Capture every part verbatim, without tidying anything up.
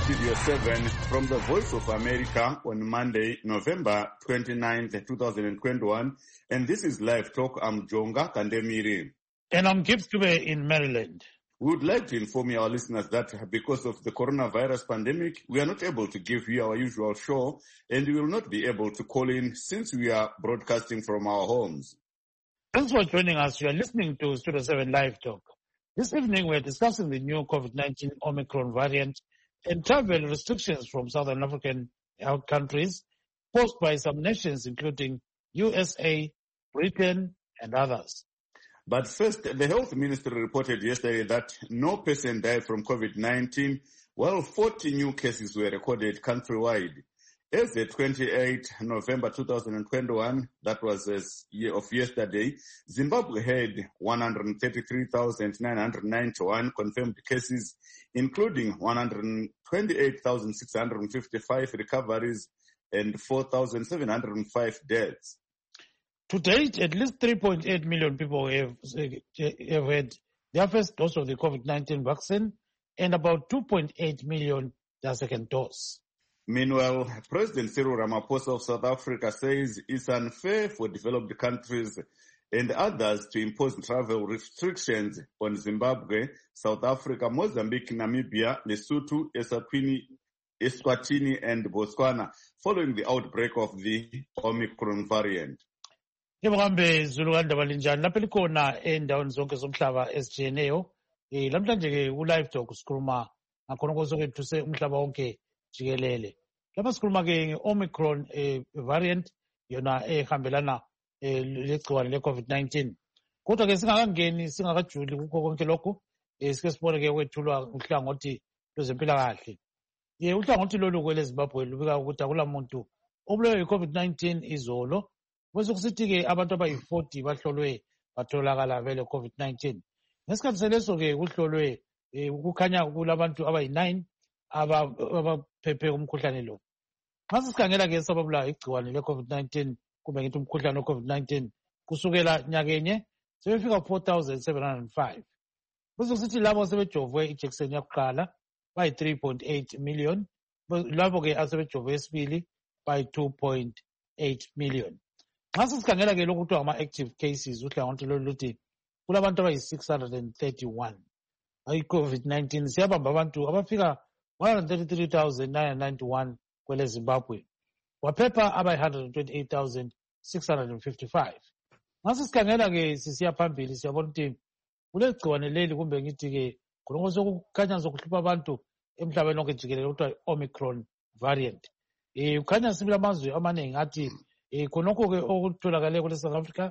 Studio seven from the Voice of America on Monday, November twenty-ninth, twenty twenty-one. And this is Live Talk. I'm Jonga Kandemiri. And I'm Gibbs Dube in Maryland. We would like to inform our listeners that because of the coronavirus pandemic, we are not able to give you our usual show, and we will not be able to call in since we are broadcasting from our homes. Thanks for joining us. You are listening to Studio seven Live Talk. This evening, we're discussing the new COVID nineteen Omicron variant and travel restrictions from Southern African countries posed by some nations, including U S A, Britain, and others. But first, the health ministry reported yesterday that no person died from COVID nineteen, while forty new cases were recorded countrywide. As of twenty-eighth of November twenty twenty-one, that was as year of yesterday, Zimbabwe had one hundred thirty-three thousand nine hundred ninety-one confirmed cases, including one hundred twenty-eight thousand six hundred fifty-five recoveries and four thousand seven hundred five deaths. To date, at least three point eight million people have, have had their first dose of the COVID nineteen vaccine and about two point eight million their second dose. Meanwhile, President Cyril Ramaphosa of South Africa says it's unfair for developed countries and others to impose travel restrictions on Zimbabwe, South Africa, Mozambique, Namibia, Lesotho, Eswatini, Eswatini and Botswana following the outbreak of the Omicron variant. Njengohambe Zululand abalinjani lapha likhona endaweni zonke zomhlaba ezijiyeneyo eh lamhlanje ke ku live talk sikhuluma ngakhona kwesokethuse umhlaba wonke jikelele. Lapha sikhuluma ke nge-Omicron eh, variant yona ehambelana eh, legciwane le-COVID nineteen. Kodwa ke singakangeni singakajuli kukho konke lokho eh, sike sibone ke kwethulwa uhlangothi lwezempilakahle. Ye uhlangothi lolu kwele Zimbabwe lubika ukuthi akulamuntu obulawe yi-COVID nineteen izolo. Bese kusithi-ke abantu abayi-forty bahlolwe batholakala vele COVID nineteen. Ngesikhathi seleso-ke kuhlolwe eh, kukhanya kulabantu abayi-nine abaphephe umkhuhlane lo. Nxa sikhangela-ke sababulawa igciwane le-COVID nineteen kumbe ngithi umkhuhlane we-COVID nineteen kusukela nyakenye sebefika four thousand seven hundred five. Bese kusithi labo sebejovwe ijekiseni yakuqala bayi-three point eight million, labo-ke asebejovwe esibili bayi-two point eight million. Nxa sikhangela-ke lokhu kuthiwa ngama-active cases uhlangothi lolu luthi kulabantu abayi-six hundred thirty-one ayi-COVID nineteen siyabamba abantu abafika one hundred thirty-three thousand nine hundred ninety-one kwele Zimbabwe. Waphepha abayi-one hundred twenty-eight thousand six hundred fifty-five. Nxa sikhangela-ke sisiya phambili siyabona ukuthi kule gciwane leli kumbe ngithi-ke khonokho sokukhanya sokuhlupha abantu emhlabeni wonke jikelele kuthiwa Omicron variant. Eh kukhanya sibili amazwe amaningi athi eh khonokho-ke okutholakale kule South Africa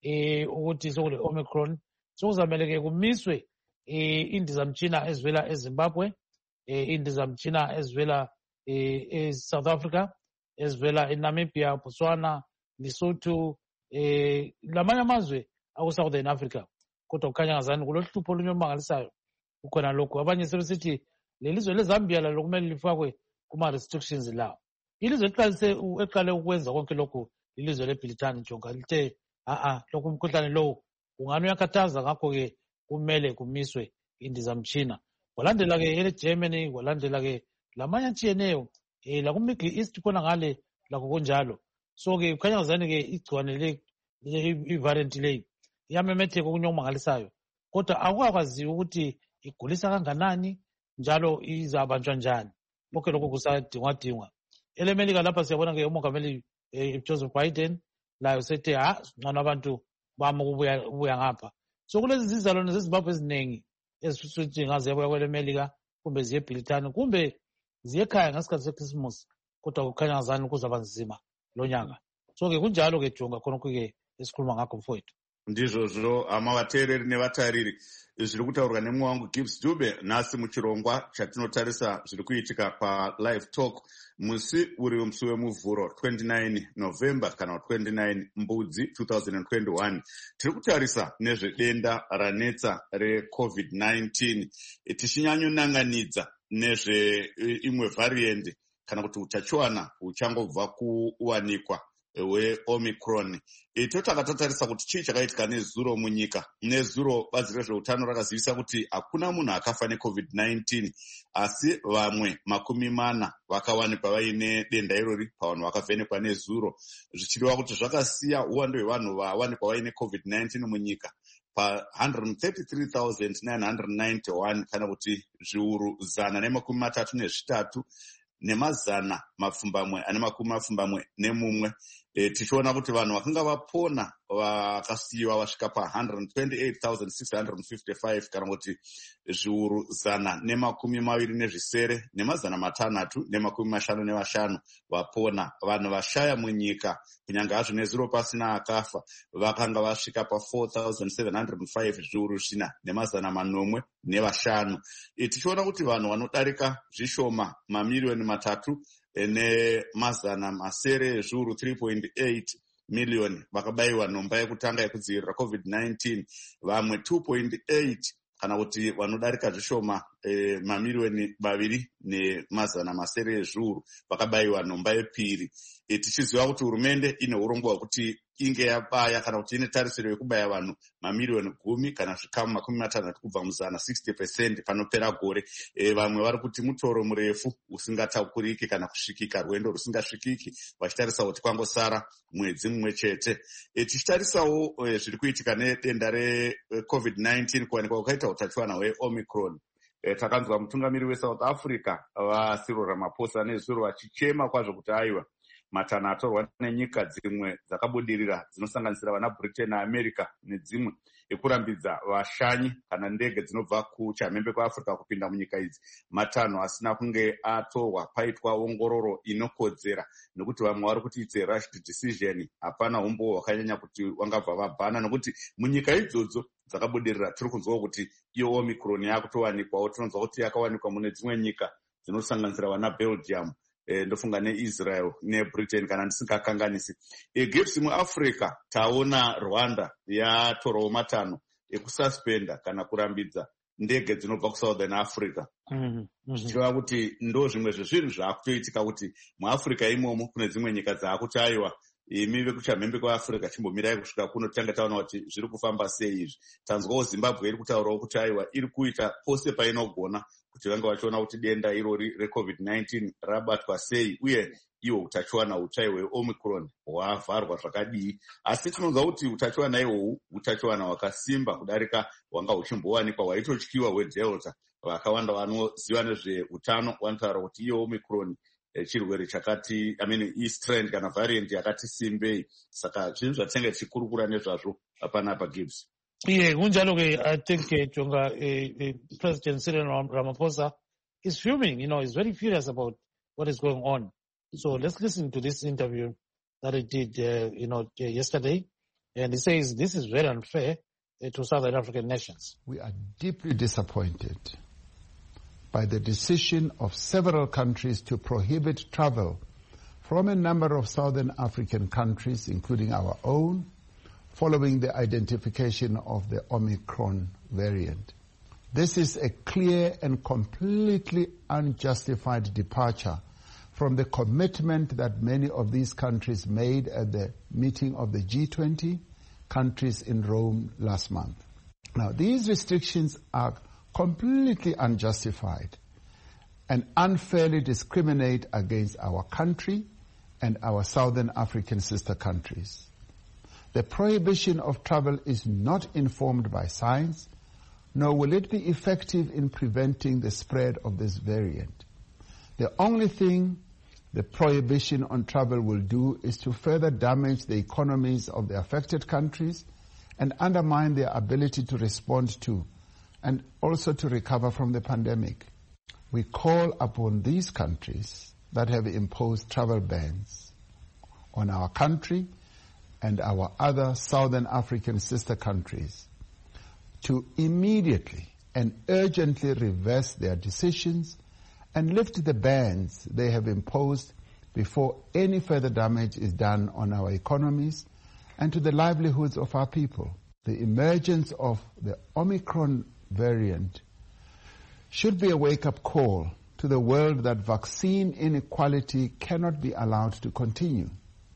eh ukuthi sokule Omicron sokuzamele-ke kumiswe eh indizamtshina ezivela eZimbabwe, eh indizamtshina ezivela eh eSouth Africa, ezivela eNamibia, Botswana, Lesotho, eh lamanye amazwe aku-Southern Africa. Kodwa kukhanya ngazani kulohlupho olunye olumangalisayo kukhona lokhu. Abanye sebesithi lelizwe leZambia lalo kumele lifakwe kuma-restrictions lawo. Ilizwe liqalise eqale ukwenza konke lokhu ilizwe leBritani Jonga lithe a-a lokhu umkhuhlane lowo ungani uyakhathaza, ngakho-ke kumele kumiswe indizamtshina. Walandela-ke ele-Germany, walandela-ke lamanye atshiyeneyo eh laku-Middle East khona ngale lakho kunjalo. So-ke kukhanya ngazani-ke igciwane le i-variant leyi iyamemetheka okunye okumangalisayo, kodwa akukwaziwa ukuthi igulisa kanganani njalo izabanjwa njani. Lokho lokho kusadingwadingwa. EleMelika lapha siyabona-ke umongameli eh, Joseph Biden layo sethe ha ngcono abantu bama ukubuya ubuya ngapha. So kulezi zizalwane zeZimbabwe eziningi ezisuthi ngaze yabuya kweleMelika kumbe ziye eBritani kumbe ziye ekhaya ngesikhathi seChristmas, kodwa kukhanya ngazani kuzaba nzima lo nyaka. So-ke kunjalo-ke Jonga khonokho-ke esikhuluma ngakho mfowethu. Ndizvozvo amavateereri nevatariri zviri kutaurwa nemwe wangu Gibbs Dube nhasi muchirongwa chatinotarisa zviri kuitika paLive Talk musi uri musi wemuvhuro twenty-nine November kana twenty-nine Mbudzi twenty twenty-one. Tiri kutarisa nezvedenda ranetsa reCovid nineteen tichinyanyonanganidza nezveimwe variant kana kuti utachiwana huchangobva kuwanikwa weomicron. E, totanga tatarisa kuti chii chakaitika nezuro munyika. Nezuro bazi rezveutano rakazivisa kuti hakuna munhu akafa necovid nineteen, asi vamwe makumi mana vakawanikwa vaine denda irori pavanhu vakavhenekwa nezuro, zvichireva kuti zvakasiya uwando hwevanhu vawanikwa vaine covid nineteen munyika pa one hundred thirty-three thousand nine hundred ninety-one, kana kuti zviuru zana nemakumi matatu nezvitatu nemazana mapfumbamwe ane makumi mapfumbamwe nemumwe. E, tichiona kuti vanhu vakanga vapona vakasiyiwa vasvika pa one hundred twenty-eight thousand six hundred fifty-five, kana kuti zviuru zana nemakumi maviri nezvisere nemazana matanhatu nemakumi mashanu nevashanu vapona. Vanhu vashaya munyika kunyange hazvo nezuro pasina akafa vakanga vasvika pa four thousand seven hundred five, zviuru zvina nemazana manomwe nevashanu. E, tichiona kuti vanhu vanodarika zvishoma mamiriyoni matatu ene mazana masere zviuru three point eight million vakabayiwa nhomba yekutanga yekudzivirira covid nineteen. Vamwe two point eight kana kuti vanodarika zvishoma e, mamiriyoni maviri nemazana masere ezviuru vakabayiwa nhomba yepiri. E, tichiziva kuti hurumende ine urongwa hwekuti inge yabaya kana kuti ine tarisiro yekubaya vanhu mamiriyoni gumi kana zvikamu makumi matanhatu kubva muzana sixty percent panopera gore. E, vamwe vari kuti mutoro murefu usingatakuriki kana kusvikika, rwendo rusingasvikiki, vachitarisa kuti kwangosara mwedzi mumwe chete. E, tichitarisawo e, zviri kuitika nedenda recovid nineteen kuwanikwa kukaita utachiwana hweomicron. E, takanzwa mutungamiri weSouth Africa vaCyril Ramaphosa nezuro vachichema kwazvo kuti aiwa matanho atorwa nenyika dzimwe dzakabudirira dzinosanganisira vana Britain naAmerica nedzimwe ekurambidza vashanyi kana ndege dzinobva kuchamhembe kwaAfrica kupinda munyika idzi, matanho asina kunge atorwa paitwa ongororo inokodzera, nekuti vamwe vari kuti it's a rushed decision. Hapana umbo hwakanyanya kuti vangabva vabhana, nekuti munyika idzodzo dzakabudirira tiri kunzwa kuti iyo omicron yakutowanikwawo. Tinonzwa kuti yakawanikwa mune dzimwe nyika dzinosanganisira vana Belgium, E, ndofunga neIsrael neBritain kana ndisingakanganisi. E, gifts muAfrica taona Rwanda yatorawo matanho ekususpenda kana kurambidza ndege dzinobva kuSouthern Africa. Mm -hmm. Zvichireva kuti ndo zvimwe zvezvinhu zvaakutoitika kuti muAfrica imomo kune dzimwe nyika dzaakuti aiwa imi vekuchamhembe kwaAfrica chimbomirai kusvika kuno tanga taona kuti zviri kufamba sei izvi. Tanzwawo Zimbabwe iri kutaurawo kuti aiwa iri kuita pose painogona kuti vanga vachiona kuti denda irori recovid nineteen rabatwa sei uye iwo utachiwana utsvai hweomicron hwavharwa zvakadii. Asi tinonzwa kuti utachiwana ihwohwu utachiwana hwakasimba kudarika hwanga huchimbowanikwa hwaitotyiwa hwedelta. Vakawanda vanoziva nezveutano vanotaura kuti iyo omicron chirwere chakati I mean East trend kana variant yakati simbei. Saka zvinhu zvatinenge tichikurukura nezvazvo panapa Gibbs. Yeah, kunjalo-ke I think uh, Jonga, uh, uh, President Cyril Ramaphosa is fuming, you know, he's very furious about what is going on. So let's listen to this interview that he did, uh, you know, yesterday. And he says this is very unfair uh, to Southern African nations. We are deeply disappointed by the decision of several countries to prohibit travel from a number of Southern African countries, including our own, following the identification of the Omicron variant. This is a clear and completely unjustified departure from the commitment that many of these countries made at the meeting of the G twenty countries in Rome last month. Now, these restrictions are completely unjustified and unfairly discriminate against our country and our Southern African sister countries. The prohibition of travel is not informed by science, nor will it be effective in preventing the spread of this variant. The only thing the prohibition on travel will do is to further damage the economies of the affected countries and undermine their ability to respond to and also to recover from the pandemic. We call upon these countries that have imposed travel bans on our country and our other Southern African sister countries to immediately and urgently reverse their decisions and lift the bans they have imposed before any further damage is done on our economies and to the livelihoods of our people. The emergence of the Omicron variant should be a wake-up call to the world that vaccine inequality cannot be allowed to continue.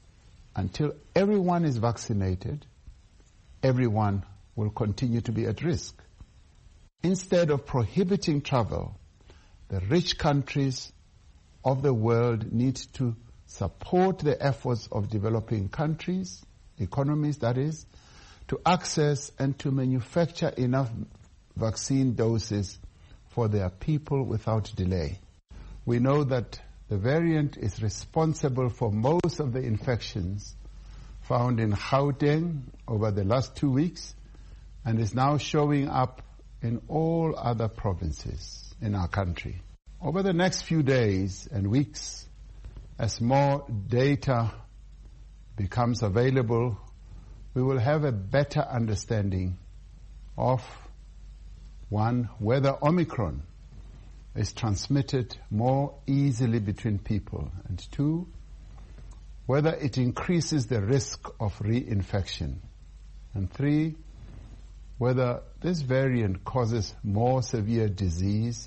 until everyone is vaccinated, everyone will continue to be at risk. Instead of prohibiting travel, the rich countries of the world need to support the efforts of developing countries, economies that is, to access and to manufacture enough vaccine doses for their people without delay. We know that the variant is responsible for most of the infections found in Gauteng over the last two weeks and is now showing up in all other provinces in our country. Over the next few days and weeks, as more data becomes available, we will have a better understanding of, one, whether Omicron is transmitted more easily between people, and two, whether it increases the risk of reinfection, and three, whether this variant causes more severe disease.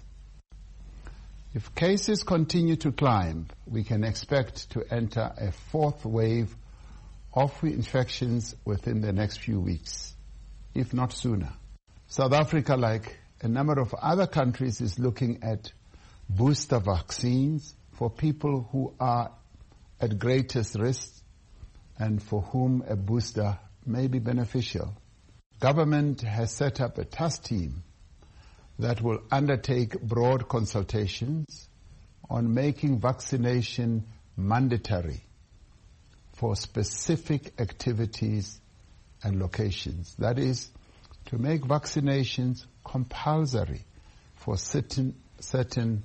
If cases continue to climb, we can expect to enter a fourth wave of infections within the next few weeks, if not sooner. South Africa, like a number of other countries, is looking at booster vaccines for people who are at greatest risk and for whom a booster may be beneficial. Government has set up a task team that will undertake broad consultations on making vaccination mandatory for specific activities and locations. That is, to make vaccinations compulsory for certain certain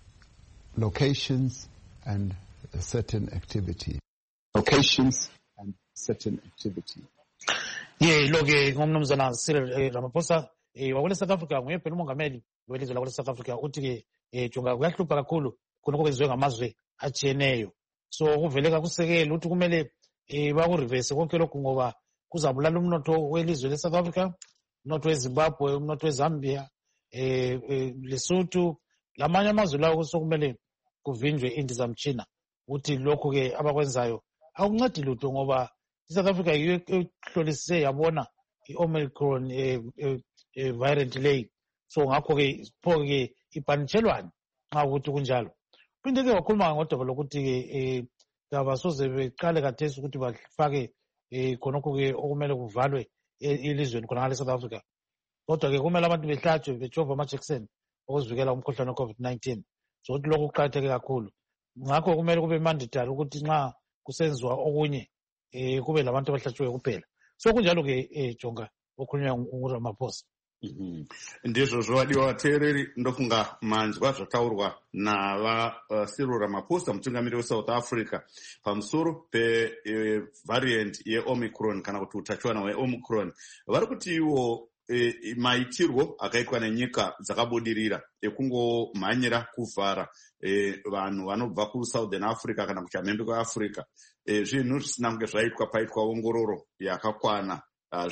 locations and certain activities. Locations and certain activities. Ye loke ngomnumzana Cyril Ramaphosa wakule South Africa nguye phela umongameli welizwe lakule South Africa uthi ke jonga kuyahlupha kakhulu khonoko kwenziwe ngamazwe atshiyeneyo. So kuveleka kusekela ukuthi kumele baku reverse konke lokhu ngoba kuzabulala umnotho welizwe le South Africa, umnotho weZimbabwe, umnotho weZambia, eh Lesotho, lamanye amazwe lawo sokumele kuvinjwe indizamtshina ukuthi lokho ke abakwenzayo akuncedi lutho ngoba South Africa yiyo ehlolisise yabona iOmicron variant leyi. So ngakho ke pho ke ipanishelwane nxa ukuthi kunjalo. Phinde ke wakhuluma ngodaba lokuthi ke abasoze beqale kathesi ukuthi bafake khonokho ke okumele kuvalwe elizweni khona ngale South Africa. Kodwa ke kumele abantu behlatshwe bejova amajekiseni okuzivikela umkhuhlane we-COVID nineteen. So ukuthi lokho kuqakatheke kakhulu. Ngakho kumele kube mandatory ukuthi nxa kusenziwa okunye eh kube labantu abahlatshiwe kuphela. So kunjalo ke jonga okhulunywa nguRamaphosa. Mhm. Ndizvo zvowadiwa vateereri, ndofunga manzwa zvataurwa nava uh, Cyril Ramaphosa, mutungamiri weSouth Africa, pamusoro pevariant uh, yeOmicron kana kuti utachiwana hweOmicron. Vari kuti iwo E, maitirwo akaitwa nenyika dzakabudirira ekungomhanyira kuvhara e, vanhu vanobva kuSouthern Africa kana kuchamhembe kweAfrica, e, zvinhu zvisina kunge zvaitwa paitwa ongororo yakakwana,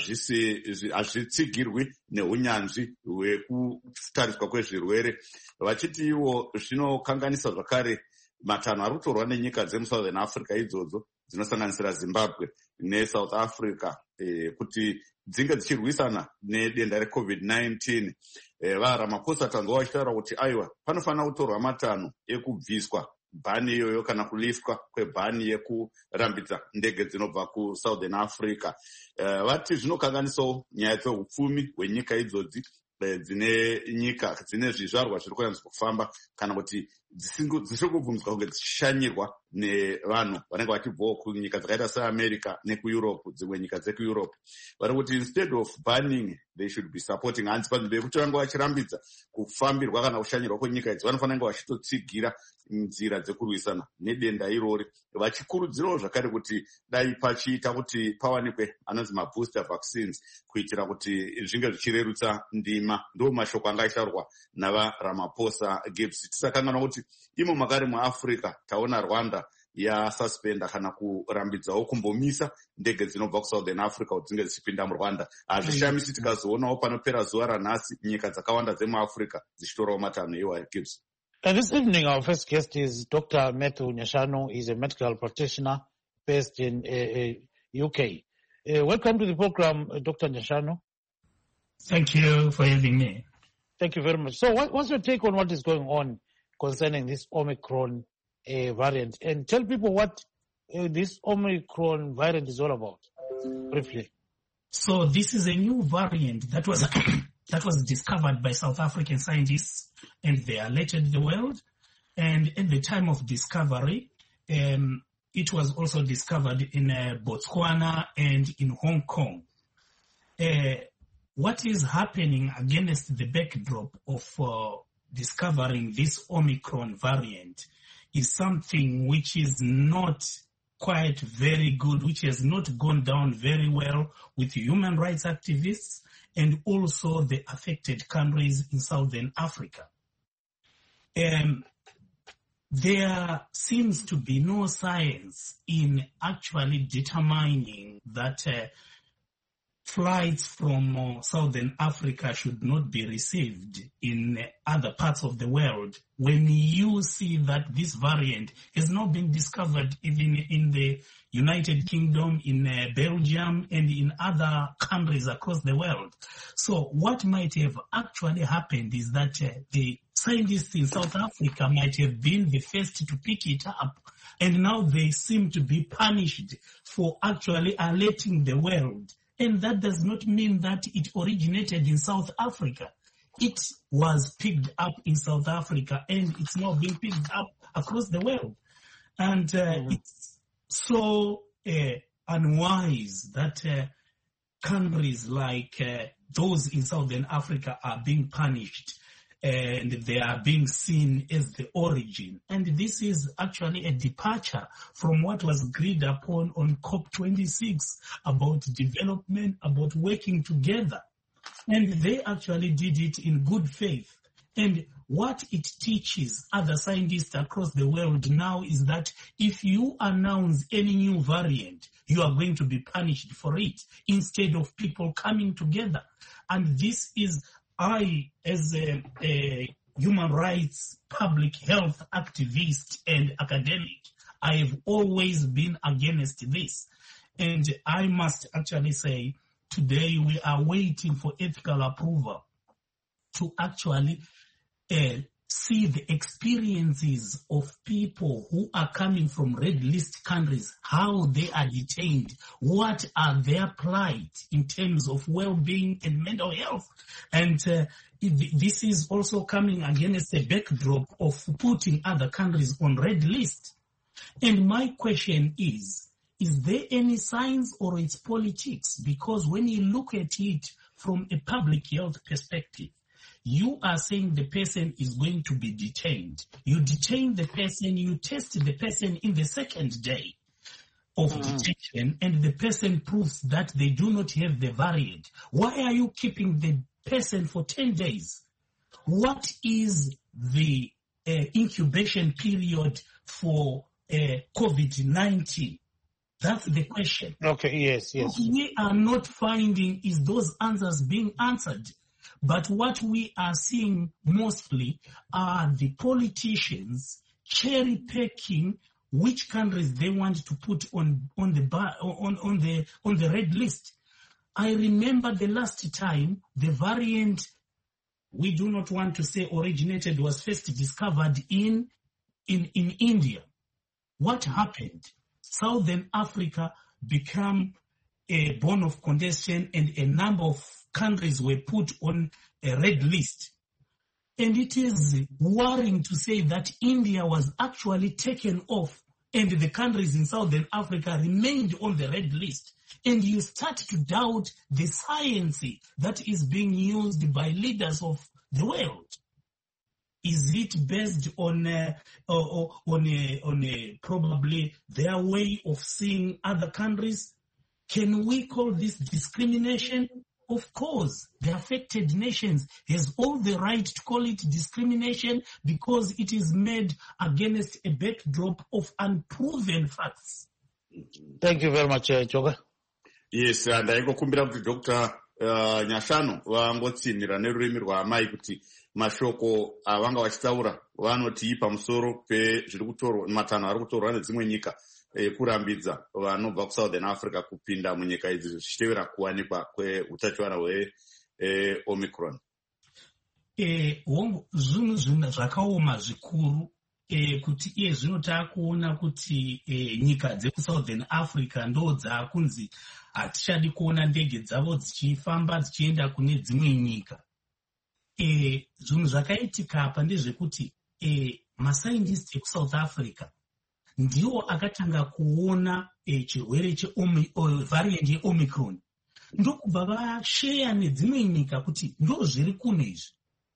hazvitsigirwi neunyanzvi hwekutariswa kwezvirwere. Vachiti iwo zvinokanganisa zvakare matanho ari kutorwa nenyika dzemuSouthern Africa idzodzo dzinosanganisira Zimbabwe neSouth Africa e, kuti dzinge dzichirwisana nedenda reCovid nineteen. E, vaRamaphosa tanzwa vachitaura kuti aiwa panofanira kutorwa matanho ekubviswa bhani iyoyo kana kuliftwa kwebhani yekurambidza ndege dzinobva kuSouthern Africa. E, vati zvinokanganisawo nyaya dzehupfumi hwenyika idzodzi dzine nyika dzine zvizvarwa zviri kuyanzwa kufamba kana kuti dzisiri kubvumidzwa kunge dzichishanyirwa nevanhu vanenge vachibvawo kunyika dzakaita seAmerica nekuEurope, dzimwe nyika dzekuEurope. Vari kuti instead of banning they should be supporting. Hanzi panzvimbo yekuti vange vachirambidza kufambirwa kana kushanyirwa kwenyika idzi, vanofanira kunge vachitotsigira nzira dzekurwisana nedenda irori, vachikurudzirawo zvakare kuti dai pachiita kuti pawanikwe anonzi mabooster vaccines kuitira kuti zvinge zvichirerutsa ndima. Ndo mashoko anga aitaurwa navaRamaphosa Gibbs. Tisakanganwa kuti imo makare muAfrica taona Rwanda yasuspenda kana kurambidzawo kumbomisa ndege dzinobva kuSouthern Africa kuti dzinge dzichipinda muRwanda. Hazvishamisi tikazoonawo panopera zuva ranhasi nyika dzakawanda dzemuAfrica dzichitorawo matanho iwayo. Gibbs. Uh, this evening our first guest is Doctor Matthew Nyashanu. He's a medical practitioner based in uh, uh, U K. Uh, welcome to the program, uh, Doctor Nyashanu. Thank you for having me. Thank you very much. So what, what's your take on what is going on concerning this Omicron uh, variant? And tell people what uh, this Omicron variant is all about, briefly. So this is a new variant that was that was discovered by South African scientists, and they alerted the world. And at the time of discovery, um, it was also discovered in uh, Botswana and in Hong Kong. Uh, what is happening against the backdrop of uh, discovering this Omicron variant is something which is not quite very good, which has not gone down very well with human rights activists and also the affected countries in Southern Africa. Um, there seems to be no science in actually determining that uh, flights from uh, Southern Africa should not be received in uh, other parts of the world when you see that this variant has not been discovered even in the United Kingdom, in uh, Belgium, and in other countries across the world. So what might have actually happened is that uh, the scientists in South Africa might have been the first to pick it up, and now they seem to be punished for actually alerting the world. And that does not mean that it originated in South Africa. It was picked up in South Africa, and it's now being picked up across the world. And uh, mm-hmm. it's so uh, unwise that uh, countries like uh, those in Southern Africa are being punished, and they are being seen as the origin. And this is actually a departure from what was agreed upon on COP twenty-six about development, about working together. And they actually did it in good faith. And what it teaches other scientists across the world now is that if you announce any new variant, you are going to be punished for it instead of people coming together. And this is I, as a, a human rights, public health activist and academic, I have always been against this. And I must actually say, today we are waiting for ethical approval to actually uh, see the experiences of people who are coming from red list countries, how they are detained, what are their plight in terms of well-being and mental health. And uh, this is also coming against a backdrop of putting other countries on red list. And my question is, is there any science or it's politics? Because when you look at it from a public health perspective, you are saying the person is going to be detained. You detain the person, you test the person in the second day of mm. detention, and the person proves that they do not have the variant. Why are you keeping the person for ten days? What is the uh, incubation period for uh, COVID nineteen? That's the question. Okay, yes, yes. What we are not finding is those answers being answered. But what we are seeing mostly are the politicians cherry picking which countries they want to put on on the bar, on on the on the red list. I remember the last time the variant we do not want to say originated was first discovered in in in India. What happened? Southern Africa became a bone of contention, and a number of countries were put on a red list. And it is worrying to say that India was actually taken off and the countries in Southern Africa remained on the red list. And you start to doubt the science that is being used by leaders of the world. Is it based on uh, on a, on a, probably their way of seeing other countries? Can we call this discrimination? Of course, the affected nations has all the right to call it discrimination because it is made against a backdrop of unproven facts. Thank you very much, uh, Choga. Yes, and I go kumbira kuti Doctor uh, Nyashanu wangotsinira nerurimi rwaamai kuti mashoko avanga vachitaura vanoti pamusoro pezviri kutorwa matanho ari kutorwa nedzimwe nyika ekurambidza vanobva kusouthern africa kupinda munyika idzi zvichitevera kuwanikwa kweutachiwana hweomicron. Eh, zvinhu zvinhu zvakaoma zvikuru eh, kuti iye zvino taakuona kuti eh, nyika dzekusouthern africa ndo dzaakunzi hatichadi kuona ndege dzavo dzichifamba dzichienda kune dzimwe nyika. Eh, zvinhu zvakaitika apa ndezvekuti eh, mascientist ekusouth africa ndiwo akatanga kuona eh, chirwere chevariant yeomicron ndokubva vasheya nedzimwe nyika kuti ndo zviri kuno izvi.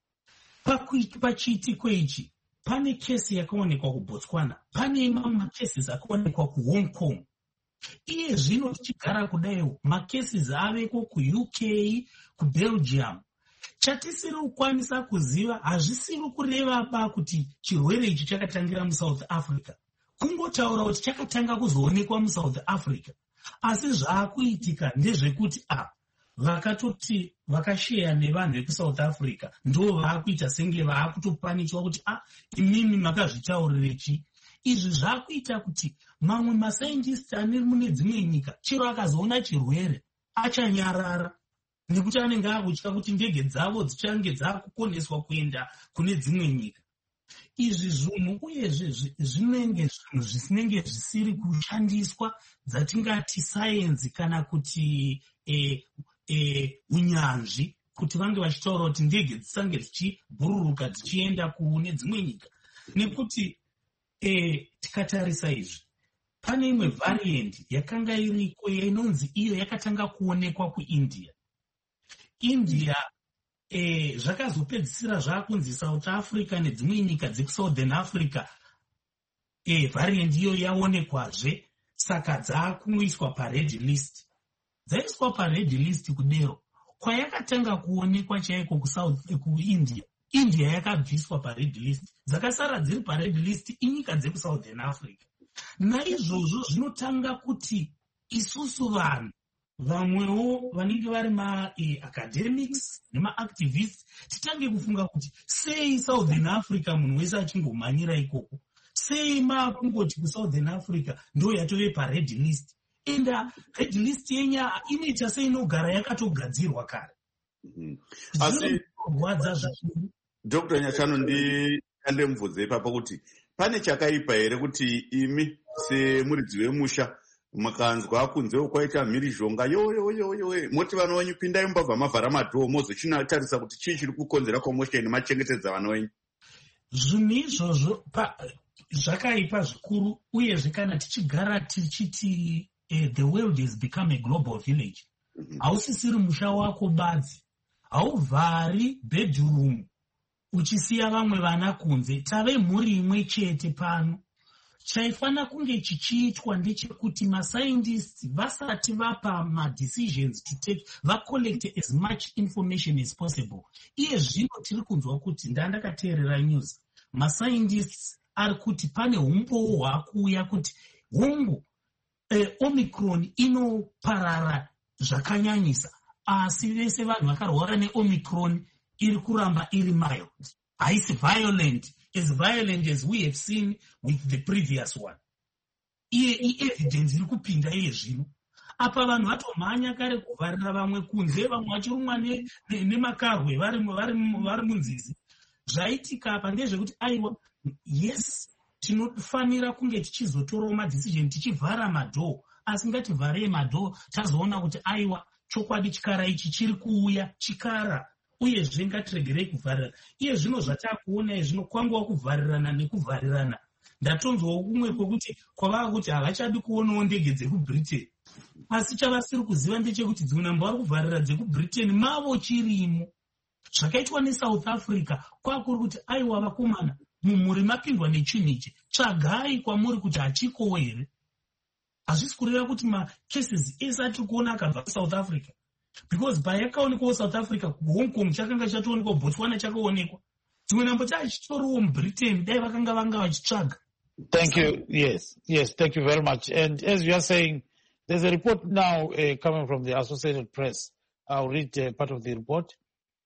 Pachiitiko ichi pane kesi yakaonekwa kuBotswana, pane mamwe makesis akaonekwa kuHong Kong. Iye zvino tichigara kudaiwo makesis aveko kuU K, kuBelgium. Chatisiri kukwanisa kuziva hazvisiri kureva ba kuti chirwere ichi chakatangira muSouth Africa. Kungotaura kuti chakatanga kuzoonekwa muSouth Africa. Asi zvaakuitika ndezvekuti a vakatoti vakasheya nevanhu vekuSouth Africa ndo vaakuita senge vaakutopanichwa kuti a imimi makazvitaurirechi. Izvi zvaakuita kuti mamwe mascientist ane mune dzimwe nyika chero akazoona chirwere achanyarara nekuti anenge akutya kuti ndege dzavo dzichange dzakukoneswa kuenda kune dzimwe nyika. Izvi zvinhu uyezve zvinenge zvinhu zvisinenge zvisiri kushandiswa dzatingati sayenzi kana kuti eh, eh, unyanzvi kuti vange vachitaura kuti ndege dzisange dzichibhururuka dzichienda kune dzimwe nyika. Nekuti eh, tikatarisa izvi pane imwe variant yakanga iriko inonzi iyo yakatanga kuonekwa kuIndia. India eh, zvakazopedzisira zvaakunzi South Africa nedzimwe nyika dzekusouthern Africa eh, variant iyo yaonekwazve saka dzaakuiswa pared list. Dzaiswa pared list kudero kwayakatanga kuonekwa chaiko kusouth kuIndia. India yakabviswa pared list, dzakasara dziri pared list inyika dzekusouthern Africa. Naizvozvo zvinotanga kuti isusu vanhu vamwewo vanenge vari ma-academics nema-activists titange kufunga kuti sei Southern Africa munhu wese achingomhanyira ikoko, sei makungoti kuSouthern Africa ndo yatove pared list, enda red list yenya inoita seinogara yakatogadzirwa kare. Asi rwadza zvikuru. Doctor Nyashanu ndikandemubvunze ipapo kuti pane chakaipa here kuti imi semuridzi wemusha mukanzwa kunzewo kwaita mhirizhonga yoyoyoyo moti vana venyu pindai mubva mavhara madhoo mozochinatarisa kuti chii chiri kukonzera commotion machengetedza vana venyu? Zvinhu izvozvo zvakaipa zvikuru uyezve kana tichigara tichiti eh, the world has become a global village. Hausisiri musha wako badzi, hauvhari bedroom uchisiya vamwe vana kunze, tave mhuri imwe chete pano. Chaifana kunge chichiitwa ndechekuti mascientists vasati vapa ma-decisions to take, vacollect as much information as possible. Iye zvino tiri kunzwa kuti ndandakateerera news, mascientists ari kuti pane umbowo hwakuuya kuti hongu eh, Omicron inoparara zvakanyanyisa, asi vese vanhu vakarwara neOmicron iri kuramba iri mild, haisi violent, as violent as we have seen with the previous one. Iye i-evidence iri kupinda iye zvino. Apa vanhu vatomhanya kare kuvharira vamwe kunze, vamwe vachirumwa nemakarwe vari munzizi. Zvaitika apa ndezvekuti aiwa, yes, tinofanira kunge tichizotorawo madecision tichivhara madhoo, asi ngativharei madhoo tazoona kuti aiwa chokwadi chikara ichi chiri kuuya chikara. Uyezve ngatiregerei kuvharira. Iye zvino zvatakuona zvino kwanguwa kuvharirana nekuvharirana. Ndatonzwawo kumwe kwokuti kwavava kuti havachadi kuonawo ndege dzekuBritain. Asi chavasiri kuziva ndechekuti dzimwe namba vari kuvharira dzekuBritain mavo chirimo. Zvakaitwa neSouth Africa kwakuri kuti aiwa vakomana mumuri mapindwa nechinhu ichi, tsvagai kwamuri kuti hachikowo here. Hazvisi kureva kuti macases ese atiri kuona akabva kuSouth Africa. Because payakaonekwa South Africa, Hong Kong chakanga chatoonekwa, Botswana chakaonekwa. Dzimwe nambo chachitoriwo muBritain dai vakanga vanga vachitsvaga. Thank you. Yes, yes, thank you very much. And as you are saying, there's a report now uh, coming from the Associated Press. I'll read uh, part of the report.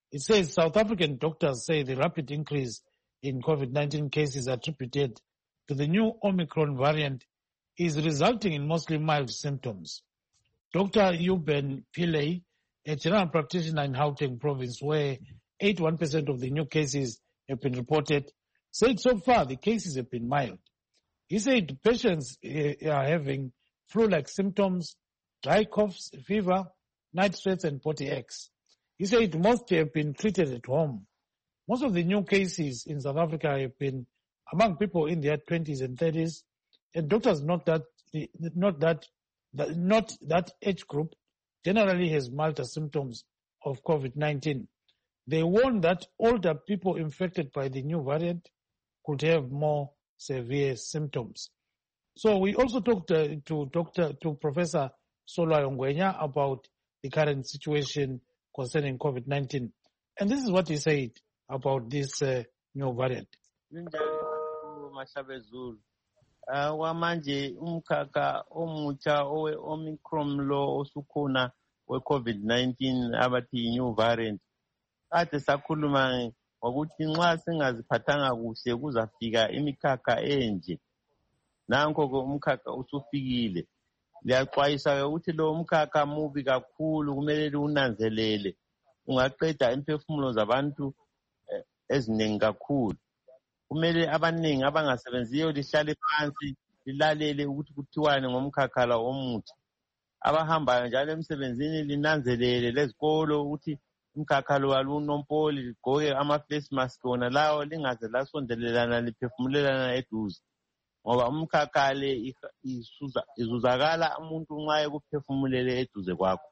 It says South African doctors say the rapid increase in COVID nineteen cases attributed to the new Omicron variant is resulting in mostly mild symptoms. Doctor Euben Pillay, a general practitioner in Gauteng province where eighty-one percent of the new cases have been reported, said so far the cases have been mild. He said patients uh, are having flu-like symptoms, dry coughs, fever, night sweats, and body aches. He said most have been treated at home. Most of the new cases in South Africa have been among people in their twenties and thirties, and doctors note that not that, that not that age group generally has milder symptoms of COVID nineteen. They warn that older people infected by the new variant could have more severe symptoms. So we also talked uh, to Doctor to Professor Solwayo Ngwenya about the current situation concerning COVID nineteen, and this is what he said about this uh, new variant. Wamanje umkaka omucha owe Omicron lo osukuna we COVID nineteen abathi new variant. Ate sakhuluma ngokuthi nxa singaziphathanga kuhle kuzafika imikhakha enje. Nanko ke umkhakha usufikile. Liyaxwayisa ukuthi lo umkhakha mubi kakhulu kumele unanzelele. Ungaqeda imphefumulo zabantu eziningi kakhulu. Kumele abaningi abangasebenziyo lihlale phansi lilalele ukuthi kuthiwane ngomkhakha la omuthi. Abahambayo njalo emsebenzini linanzelele lezikolo ukuthi umkhakha lo walunompoli ligqoke ama-face mask wona lawo lingaze lasondelelana liphefumulelana eduze. Ngoba umkhakha le izuzakala umuntu nxa ekuphefumulele eduze kwakho.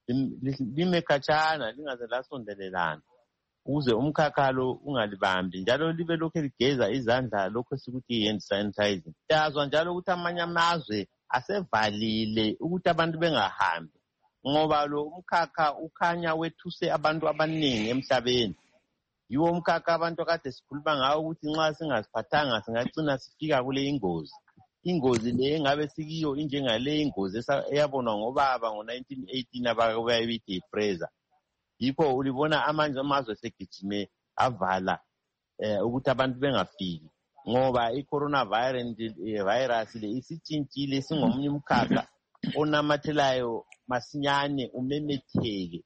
Lime khatshana lingaze lasondelelana ukuze umkhakha lo ungalibambi njalo libe lokho ligeza izandla lokho sikuthi hand sanitizing. Yazwa njalo ukuthi amanye amazwe asevalile ukuthi abantu bengahambi ngoba lo umkhakha ukhanya wethuse abantu abaningi emhlabeni. Yiwo umkhakha abantu kade sikhuluma ngawo ukuthi nxa singaziphathanga singagcina sifika kule ingozi. Ingozi le engabe sikiyo injengale ingozi eyabonwa ngobaba ngo nineteen eighteen abayibithi iFraser. Yikho ulibona amanje amazwe segijime avala eh ukuthi abantu bengafiki ngoba i-coronavirus virus le isitshintshile singomunye umkhakha onamathelayo masinyane umemetheke.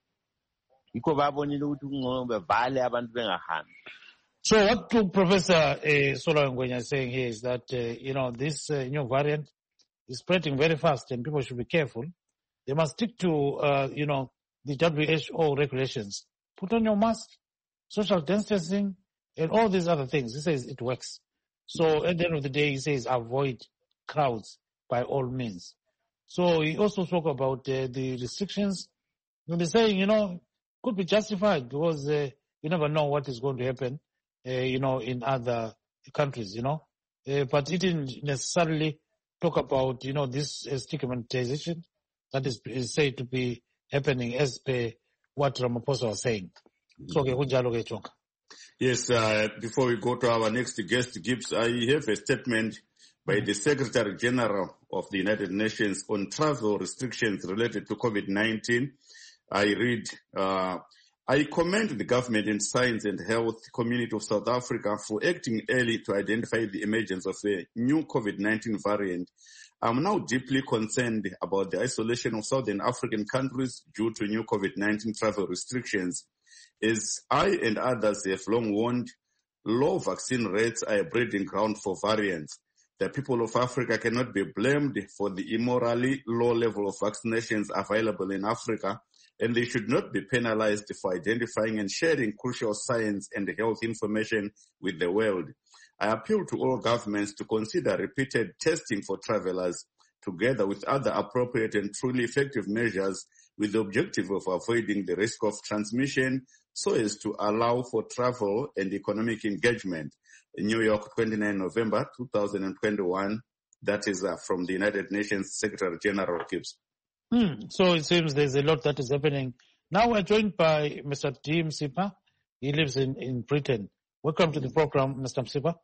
Yikho babonile ukuthi kungcono bevale abantu bengahambi. So what Professor uh, Solwayo Ngwenya is saying here is that uh, you know this uh, new variant is spreading very fast and people should be careful. They must stick to uh, you know the W H O regulations. Put on your mask, social distancing, and all these other things. He says it works. So at the end of the day, he says avoid crowds by all means. So he also spoke about uh, the restrictions. And they're saying, you know, could be justified because uh, you never know what is going to happen, uh, you know, in other countries, you know. Uh, but he didn't necessarily talk about, you know, this uh, stigmatization that is, is said to be happening as per what Ramaphosa was saying. So, okay, yes, uh, before we go to our next guest, Gibbs, I have a statement by the Secretary General of the United Nations on travel restrictions related to COVID nineteen. I read, uh, I commend the government and science and health community of South Africa for acting early to identify the emergence of a new COVID nineteen variant. I'm now deeply concerned about the isolation of Southern African countries due to new COVID nineteen travel restrictions. As I and others have long warned, low vaccine rates are a breeding ground for variants. The people of Africa cannot be blamed for the immorally low level of vaccinations available in Africa, and they should not be penalized for identifying and sharing crucial science and health information with the world. I appeal to all governments to consider repeated testing for travelers, together with other appropriate and truly effective measures with the objective of avoiding the risk of transmission so as to allow for travel and economic engagement. New York, twenty-ninth of November, two thousand twenty-one. That is uh, from the United Nations Secretary General Gibbs. Hmm. So it seems there's a lot that is happening. Now we're joined by Mister T. Msipa. He lives in, in Britain. Welcome to the program, Mister Msipa.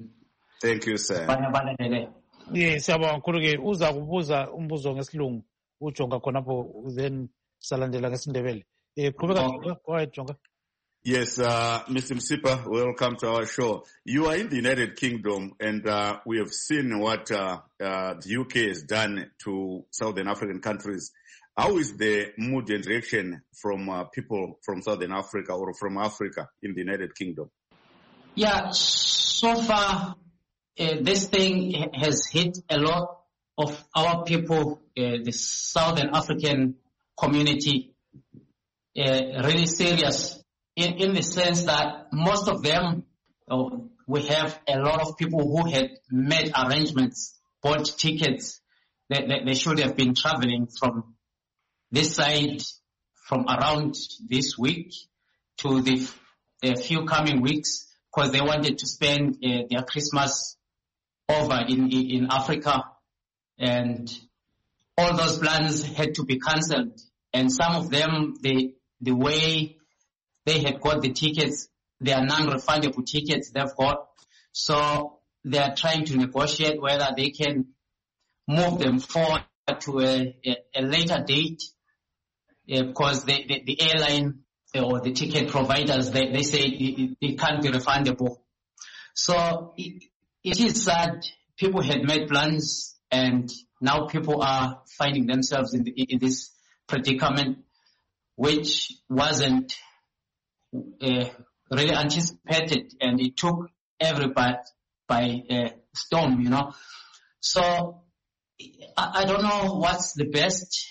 Thank you, sir. Yes, siyabonga kakhulu ke uza kubuza umbuzo ngesilungu ujonga khonapho then salandela ngesindebele. Eh qhubeka go ahead Jonga. Yes, uh, Mister Msipa, welcome to our show. You are in the United Kingdom, and uh, we have seen what uh, uh, the U K has done to Southern African countries. How is the mood and reaction from uh, people from Southern Africa or from Africa in the United Kingdom? Yeah, so far, uh, this thing has hit a lot of our people, uh, the Southern African community, uh, really serious. In, in the sense that most of them, uh, we have a lot of people who had made arrangements, bought tickets. They, they, they should have been traveling from this side from around this week to the, the few coming weeks because they wanted to spend uh, their Christmas over in, in, in Africa. And all those plans had to be cancelled. And some of them, the, the way they had got the tickets, they are non-refundable tickets they've got. So they are trying to negotiate whether they can move them forward to a, a, a later date uh, because the, the, the airline uh, or the ticket providers, they, they say it, it can't be refundable. So it, it is sad. People had made plans and now people are finding themselves in, the, in this predicament, which wasn't Uh, really anticipated, and it took everybody by uh, storm, you know. So I, I don't know what's the best,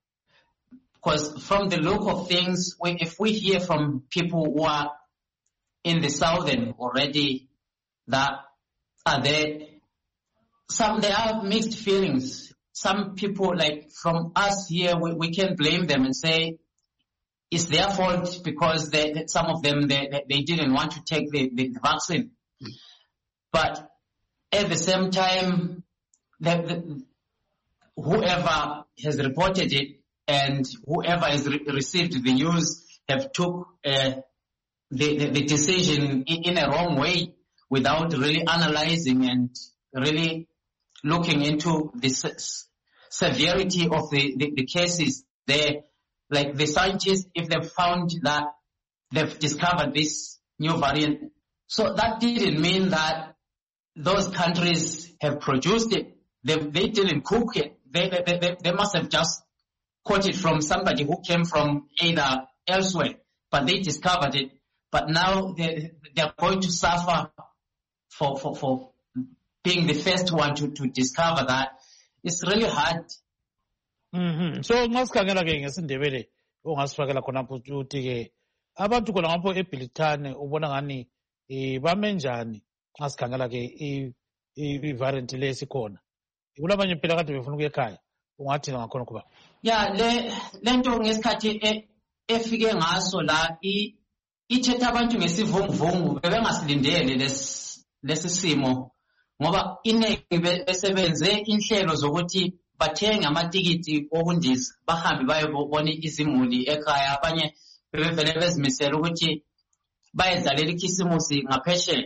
because from the look of things, we, if we hear from people who are in the southern already, that are there, some there are mixed feelings. Some people, like from us here, we, we can blame them and say, it's their fault because they, some of them, they, they didn't want to take the, the, the vaccine. Mm. But at the same time, the, the, whoever has reported it and whoever has re- received the news have took uh, the, the, the decision in, in a wrong way without really analyzing and really looking into the se- severity of the, the, the cases there. Like the scientists, if they've found that they've discovered this new variant, so that didn't mean that those countries have produced it. They, they didn't cook it. They, they, they, they must have just caught it from somebody who came from either elsewhere, but they discovered it. But now they, they're going to suffer for, for, for being the first one to, to discover that. It's really hard. Mhm. So ngasikhangela ke ngesindebele ongasifakela khonapho uthi ke abantu khona ngapho eBrithani ubona ngani eh bamenjani ngasikhangela ke i variant lesikhona kulabanye phela kade befuna ukuya ekhaya ungathi ngakhona kuba ya le lento ngesikhathi efike ngaso la ithetha abantu ngesivunguvungu bebengasilindele lesi simo ngoba ineki besebenze inhlelo zokuthi bathenge amatikiti okundiza bahambe bayobona izimuli ekhaya abanye bebevele bezimisela ukuthi bayedlalela ikhisimusi ngaphesheya.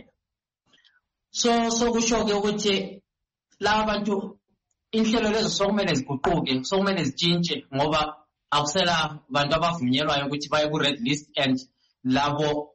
So so kusho ke ukuthi laba bantu inhlelo lezo sokumele ziguquke sokumele zitshintshe ngoba akusela abantu abavunyelwayo ukuthi baye ku red list and labo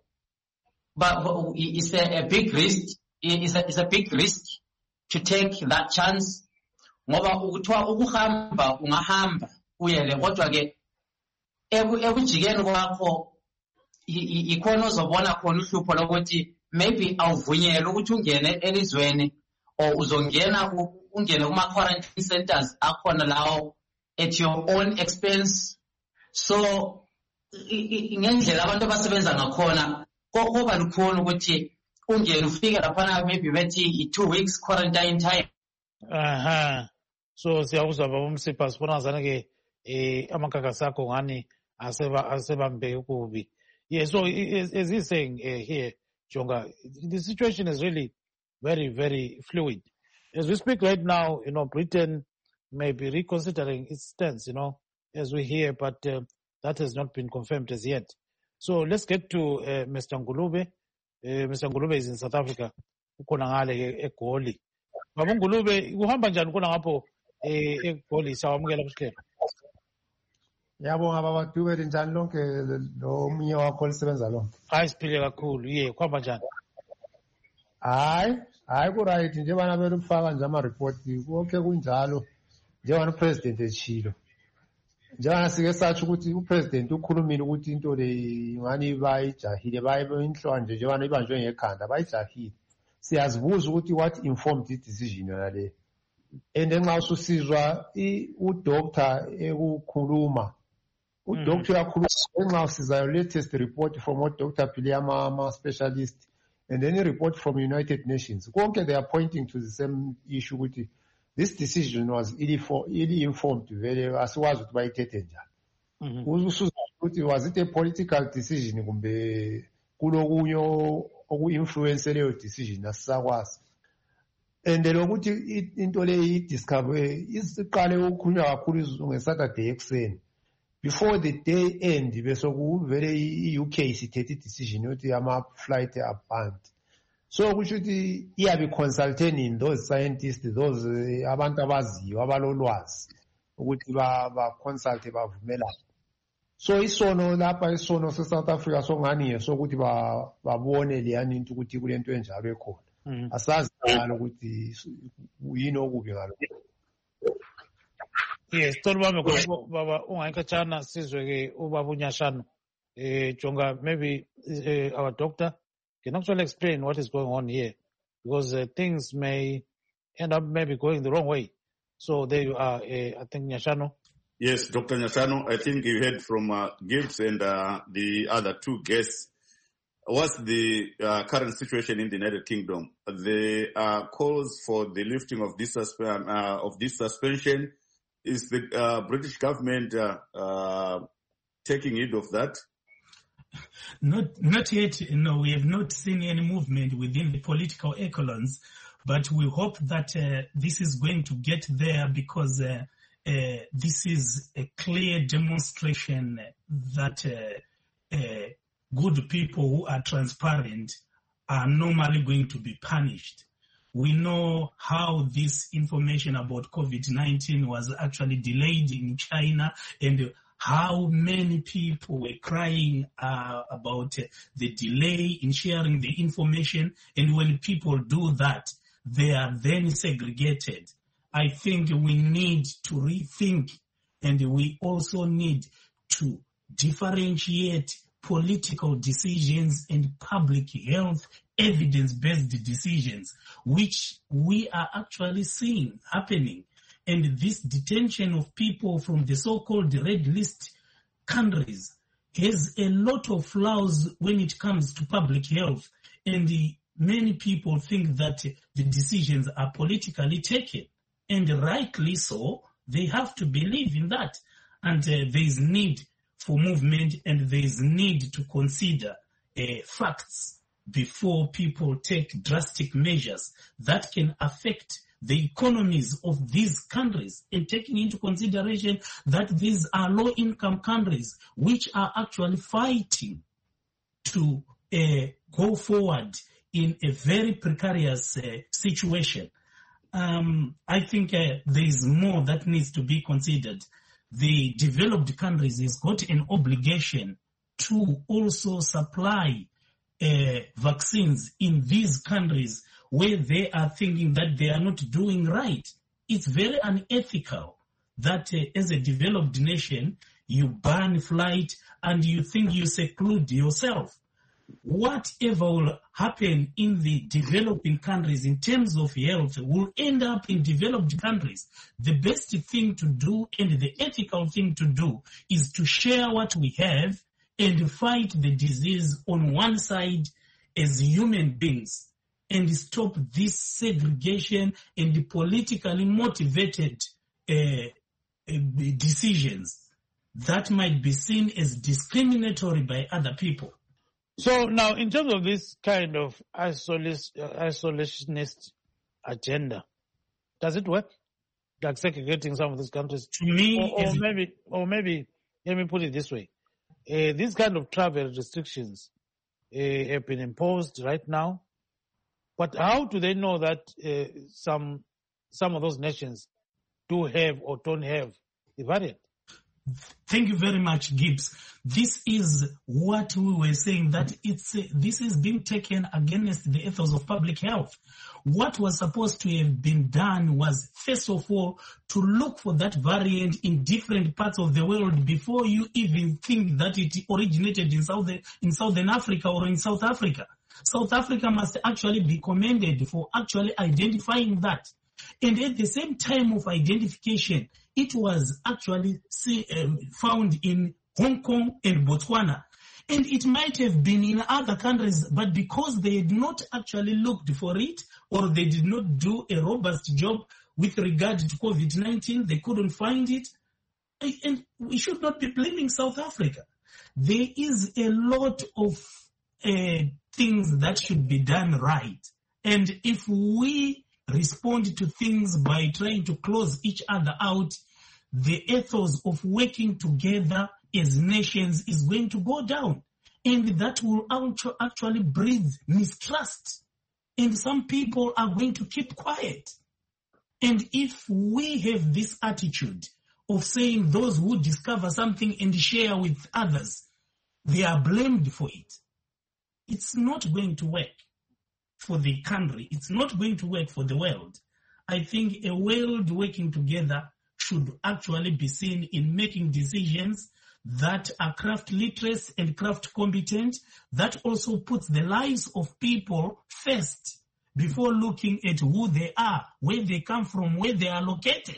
is a, a big risk is a, is a big risk to take that chance. Ngoba ukuthiwa ukuhamba ungahamba uyele kodwa ke ekujikeni kwakho ikhona ozobona khona uhlupho lokuthi maybe awuvunyelwe ukuthi ungene elizweni or uzongena ungene kuma quarantine centers akhona lawo at your own expense. So ngendlela abantu abasebenza ngakhona kokuba lukhona ukuthi ungene ufike lapha maybe bethi two weeks quarantine time. Aha. So siyakuzwa baba uMsipha sibona ngazana ke eh amakakasi akho ngani aseba asebambe ukubi. Yeah, so as he's saying uh, here Jonga, the situation is really very very fluid. As we speak right now, you know, Britain may be reconsidering its stance, you know, as we hear, but uh, that has not been confirmed as yet. So let's get to uh, Mister Ngulube. Uh, Mister Ngulube is in South Africa. Ukhona ngale eGoli. Baba Ngulube uhamba njani khona ngapho eGoli sawamukela kusihlelo? Yabonga baba Dube njani lonke lo munye wakho lisebenza lonke. Hayi siphile kakhulu. Ye, kwaba njani? Hayi, hayi ku right nje bana belo kufaka nje ama report konke kunjalo. Njengoba upresident echilo. Njengoba sike sathi ukuthi upresident ukhulumile ukuthi into le ngani bayijahile bayinhlwa nje njengoba ibanjwe ngekhanda bayijahile. Siyazibuza ukuthi what informed the decision yona le. And nxa ususizwa udoctor ekukhuluma udoctor yakhuluma nxa usizayo latest report from udoctor Piliyama ama specialist and then a report from United Nations konke they are pointing to the same issue ukuthi this decision was ill for ill informed vele asiwazi ukuthi bayithethe njani usuzayo ukuthi was it a political decision kumbe kulokunye oku influence leyo decision asisakwazi. And lokuthi into le idiscover isiqale ukukhulunywa kakhulu ngeSaturday ekuseni before the day end bese kuvele i-U K sithethe decision ukuthi ama flight abanned. So kusho ukuthi iyabe consulting those scientists those abantu abaziyo abalolwazi ukuthi ba ba consult bavumelana. So isono lapha isono se South Africa songani sokuthi ba babone leyani into ukuthi kulento enjalo ekhona. Asazi ngalo ukuthi yini okubi ngalo. Yes, tolubame ko baba ungayikhatshana sizwe ke ubaba uNyashano eh jonga maybe uh, our doctor can actually explain what is going on here because uh, things may end up maybe going the wrong way. So there you are, uh, I think Nyashano. Yes, Doctor Nyashano, I think you heard from uh, Gibbs and uh, the other two guests. What's the uh, current situation in the United Kingdom? The uh, calls for the lifting of this susp- uh, of this suspension. Is the uh, British government uh, uh, taking heed of that? Not, not yet. No, we have not seen any movement within the political echelons, but we hope that uh, this is going to get there because uh, uh, this is a clear demonstration that uh, uh, good people who are transparent are normally going to be punished. We know how this information about COVID nineteen was actually delayed in China and how many people were crying uh, about uh, the delay in sharing the information. And when people do that, they are then segregated. I think we need to rethink and we also need to differentiate political decisions and public health evidence-based decisions, which we are actually seeing happening. And this detention of people from the so-called red list countries has a lot of flaws when it comes to public health. And the, many people think that the decisions are politically taken. And rightly so, they have to believe in that. And uh, there is need for movement and there is need to consider uh, facts before people take drastic measures that can affect the economies of these countries, and taking into consideration that these are low-income countries which are actually fighting to uh, go forward in a very precarious uh, situation. Um, I think uh, there is more that needs to be considered. The developed countries has got an obligation to also supply uh, vaccines in these countries where they are thinking that they are not doing right. It's very unethical that uh, as a developed nation, you ban flight and you think you seclude yourself. Whatever will happen in the developing countries in terms of health will end up in developed countries. The best thing to do and the ethical thing to do is to share what we have and fight the disease on one side as human beings and stop this segregation and the politically motivated uh, uh, decisions that might be seen as discriminatory by other people. So now, in terms of this kind of isolationist agenda, does it work? Like segregating some of these countries? To me, or, or maybe, or maybe, let me put it this way: uh, these kind of travel restrictions uh, have been imposed right now, but how do they know that uh, some some of those nations do have or don't have the variant? Thank you very much, Gibbs. This is what we were saying, that it's uh, this is being taken against the ethos of public health. What was supposed to have been done was, first of all, to look for that variant in different parts of the world before you even think that it originated in South, in Southern Africa or in South Africa. South Africa must actually be commended for actually identifying that. And at the same time of identification, it was actually see, um, found in Hong Kong and Botswana. And it might have been in other countries, but because they had not actually looked for it, or they did not do a robust job with regard to COVID nineteen, they couldn't find it. And we should not be blaming South Africa. There is a lot of uh, things that should be done right. And if we respond to things by trying to close each other out, the ethos of working together as nations is going to go down. And that will actually breed mistrust. And some people are going to keep quiet. And if we have this attitude of saying those who discover something and share with others, they are blamed for it, it's not going to work for the country. It's not going to work for the world. I think a world working together should actually be seen in making decisions that are craft literate and craft competent, that also puts the lives of people first before looking at who they are, where they come from, where they are located.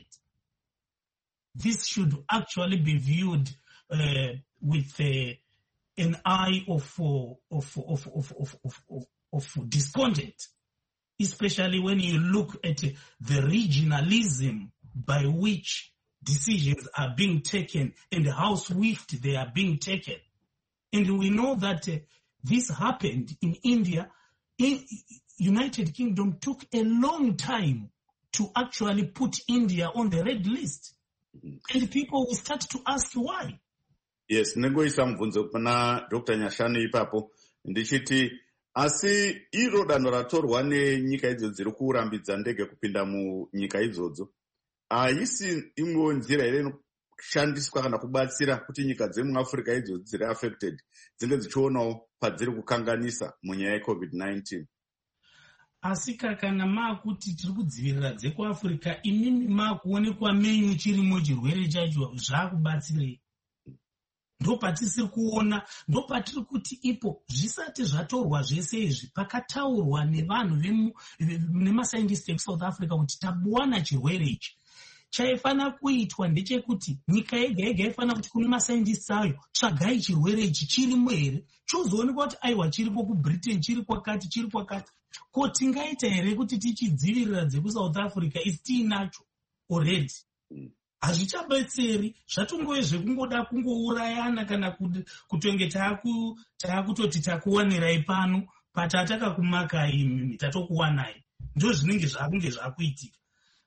This should actually be viewed uh, with uh, an eye of, uh, of, of, of, of, of, of, of discontent, especially when you look at the regionalism by which decisions are being taken and how swift they are being taken. And we know that uh, this happened in India. In United Kingdom took a long time to actually put India on the red list. And people will start to ask why. Yes, nengoisa mvunzo pana Doctor Nyashanu ipapo ndichiti asi iro danho ratorwa nenyika idzodzo dziri kurambidza ndege kupinda munyika idzodzo haisi imwewo nzira here inoshandiswa kana kubatsira kuti nyika dzemuafrica idzo dziri affected dzinge dzichionawo padziri kukanganisa munyaya yecovid nineteen? Asi kana maakuti tiri kudzivirira dzekuafrica, imimi maakuonekwa menyu chirimo chirwere chacho zvaakubatsirei? Ndo patisiri kuona, ndo patiri kuti ipo zvisati zvatorwa zvese izvi pakataurwa nevanhu nemascientists ekusouth Africa kuti tabuwana chirwere ichi. Chaifana kuitwa ndechekuti nyika yega yega yaifana kuti kune mascientists ayo tsvagai chirwere ichi chirimo here, chozoonekwa kuti aiwa chiripo kuBritain, chiri kwakati, chiri kwakati. Ko tingaita here kuti tichidzivirira dzekusouth Africa isi tiinacho already? Hazvichabetseri, zvatongove zvekungoda kungourayana kana kutonge taakutoti takuwanirai pano patatakakumaka imi tatokuwanai. Ndo zvinenge zvakunge zvakuitika.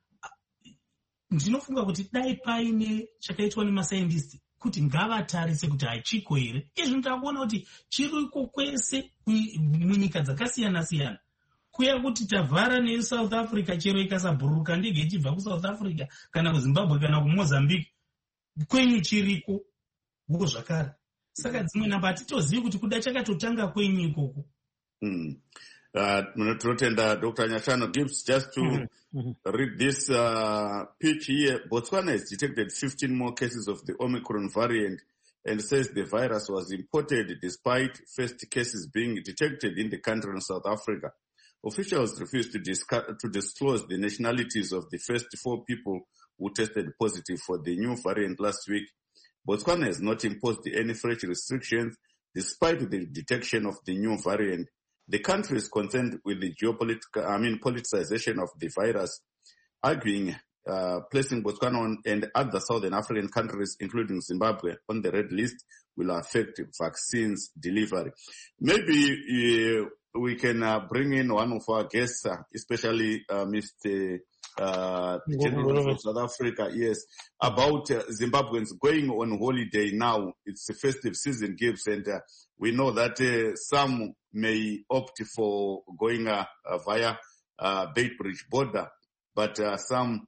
Ndinofunga kuti dai paine chakaitwa nemascientists kuti ngavatarise kuti hachiko here. Izvi takuona kuti chiriko kwese munyika dzakasiyana siyana. Kuya kuti tavhara neSouth Africa chero ikasabhururuka ndege ichibva kuSouth Africa kana kuZimbabwe kana kuMozambique, kwenyu chiriko wo zvakare. Saka dzimwe namba hatitozivi kuti kuda chakatotanga kwenyu ikoko. Mm. Uh, Tinotenda Doctor Nyashanu. Gibbs, just to mm-hmm. Mm-hmm. read this uh, pitch here. Botswana has detected fifteen more cases of the Omicron variant and says the virus was imported despite first cases being detected in the country in South Africa. Officials refused to, discuss, to disclose the nationalities of the first four people who tested positive for the new variant last week. Botswana has not imposed any fresh restrictions despite the detection of the new variant. The country is concerned with the geopolitical, I mean, politicization of the virus, arguing uh, placing Botswana on, and other Southern African countries, including Zimbabwe, on the red list will affect vaccines delivery. Maybe uh, we can uh, bring in one of our guests, uh, especially uh, Mister Uh, the General of South Africa, yes, about uh, Zimbabweans going on holiday now. It's the festive season, Gibbs, and uh, we know that uh, some may opt for going uh, uh, via uh, Beitbridge border, but uh, some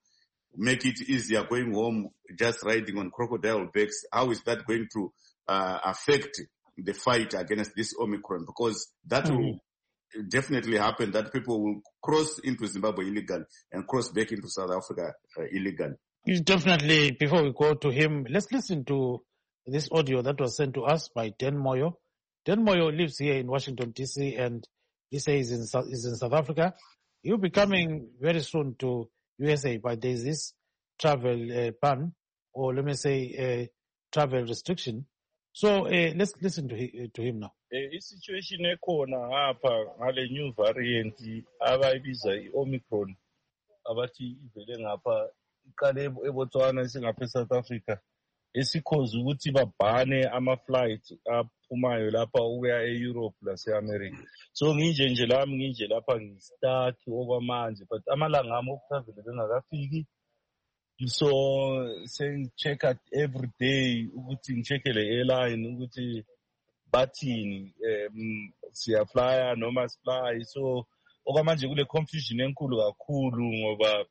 make it easier going home, just riding on crocodile backs? How is that going to uh, affect the fight against this Omicron? Because that mm-hmm. will definitely happen, that people will cross into Zimbabwe illegal and cross back into South Africa uh, illegal. Definitely. Before we go to him, let's listen to this audio that was sent to us by Dan Moyo. Dan Moyo lives here in Washington, D C, and he says he's in, he's in South Africa. He'll be coming very soon to U S A, but there's this travel uh, ban, or let me say uh, travel restriction. So uh, let's listen to, he, to him now. The situation ekhona ngapha ngale new variant abayibiza i-Omicron abathi ivele ngapha iqale eBotswana isingapha eSouth Africa esikhoza ukuthi babhane ama-flight aphumayo lapha ukuya e-Europe lase-America. So nginje nje lami nginje lapha ngi-stuck okwamanje, but amalanga ami okutravel bengakafiki. So sengi-check out every day ukuthi ngi-check le airline ukuthi bathini um siyaflya noma sifly. So okwamanje kule confusion enkulu kakhulu ngoba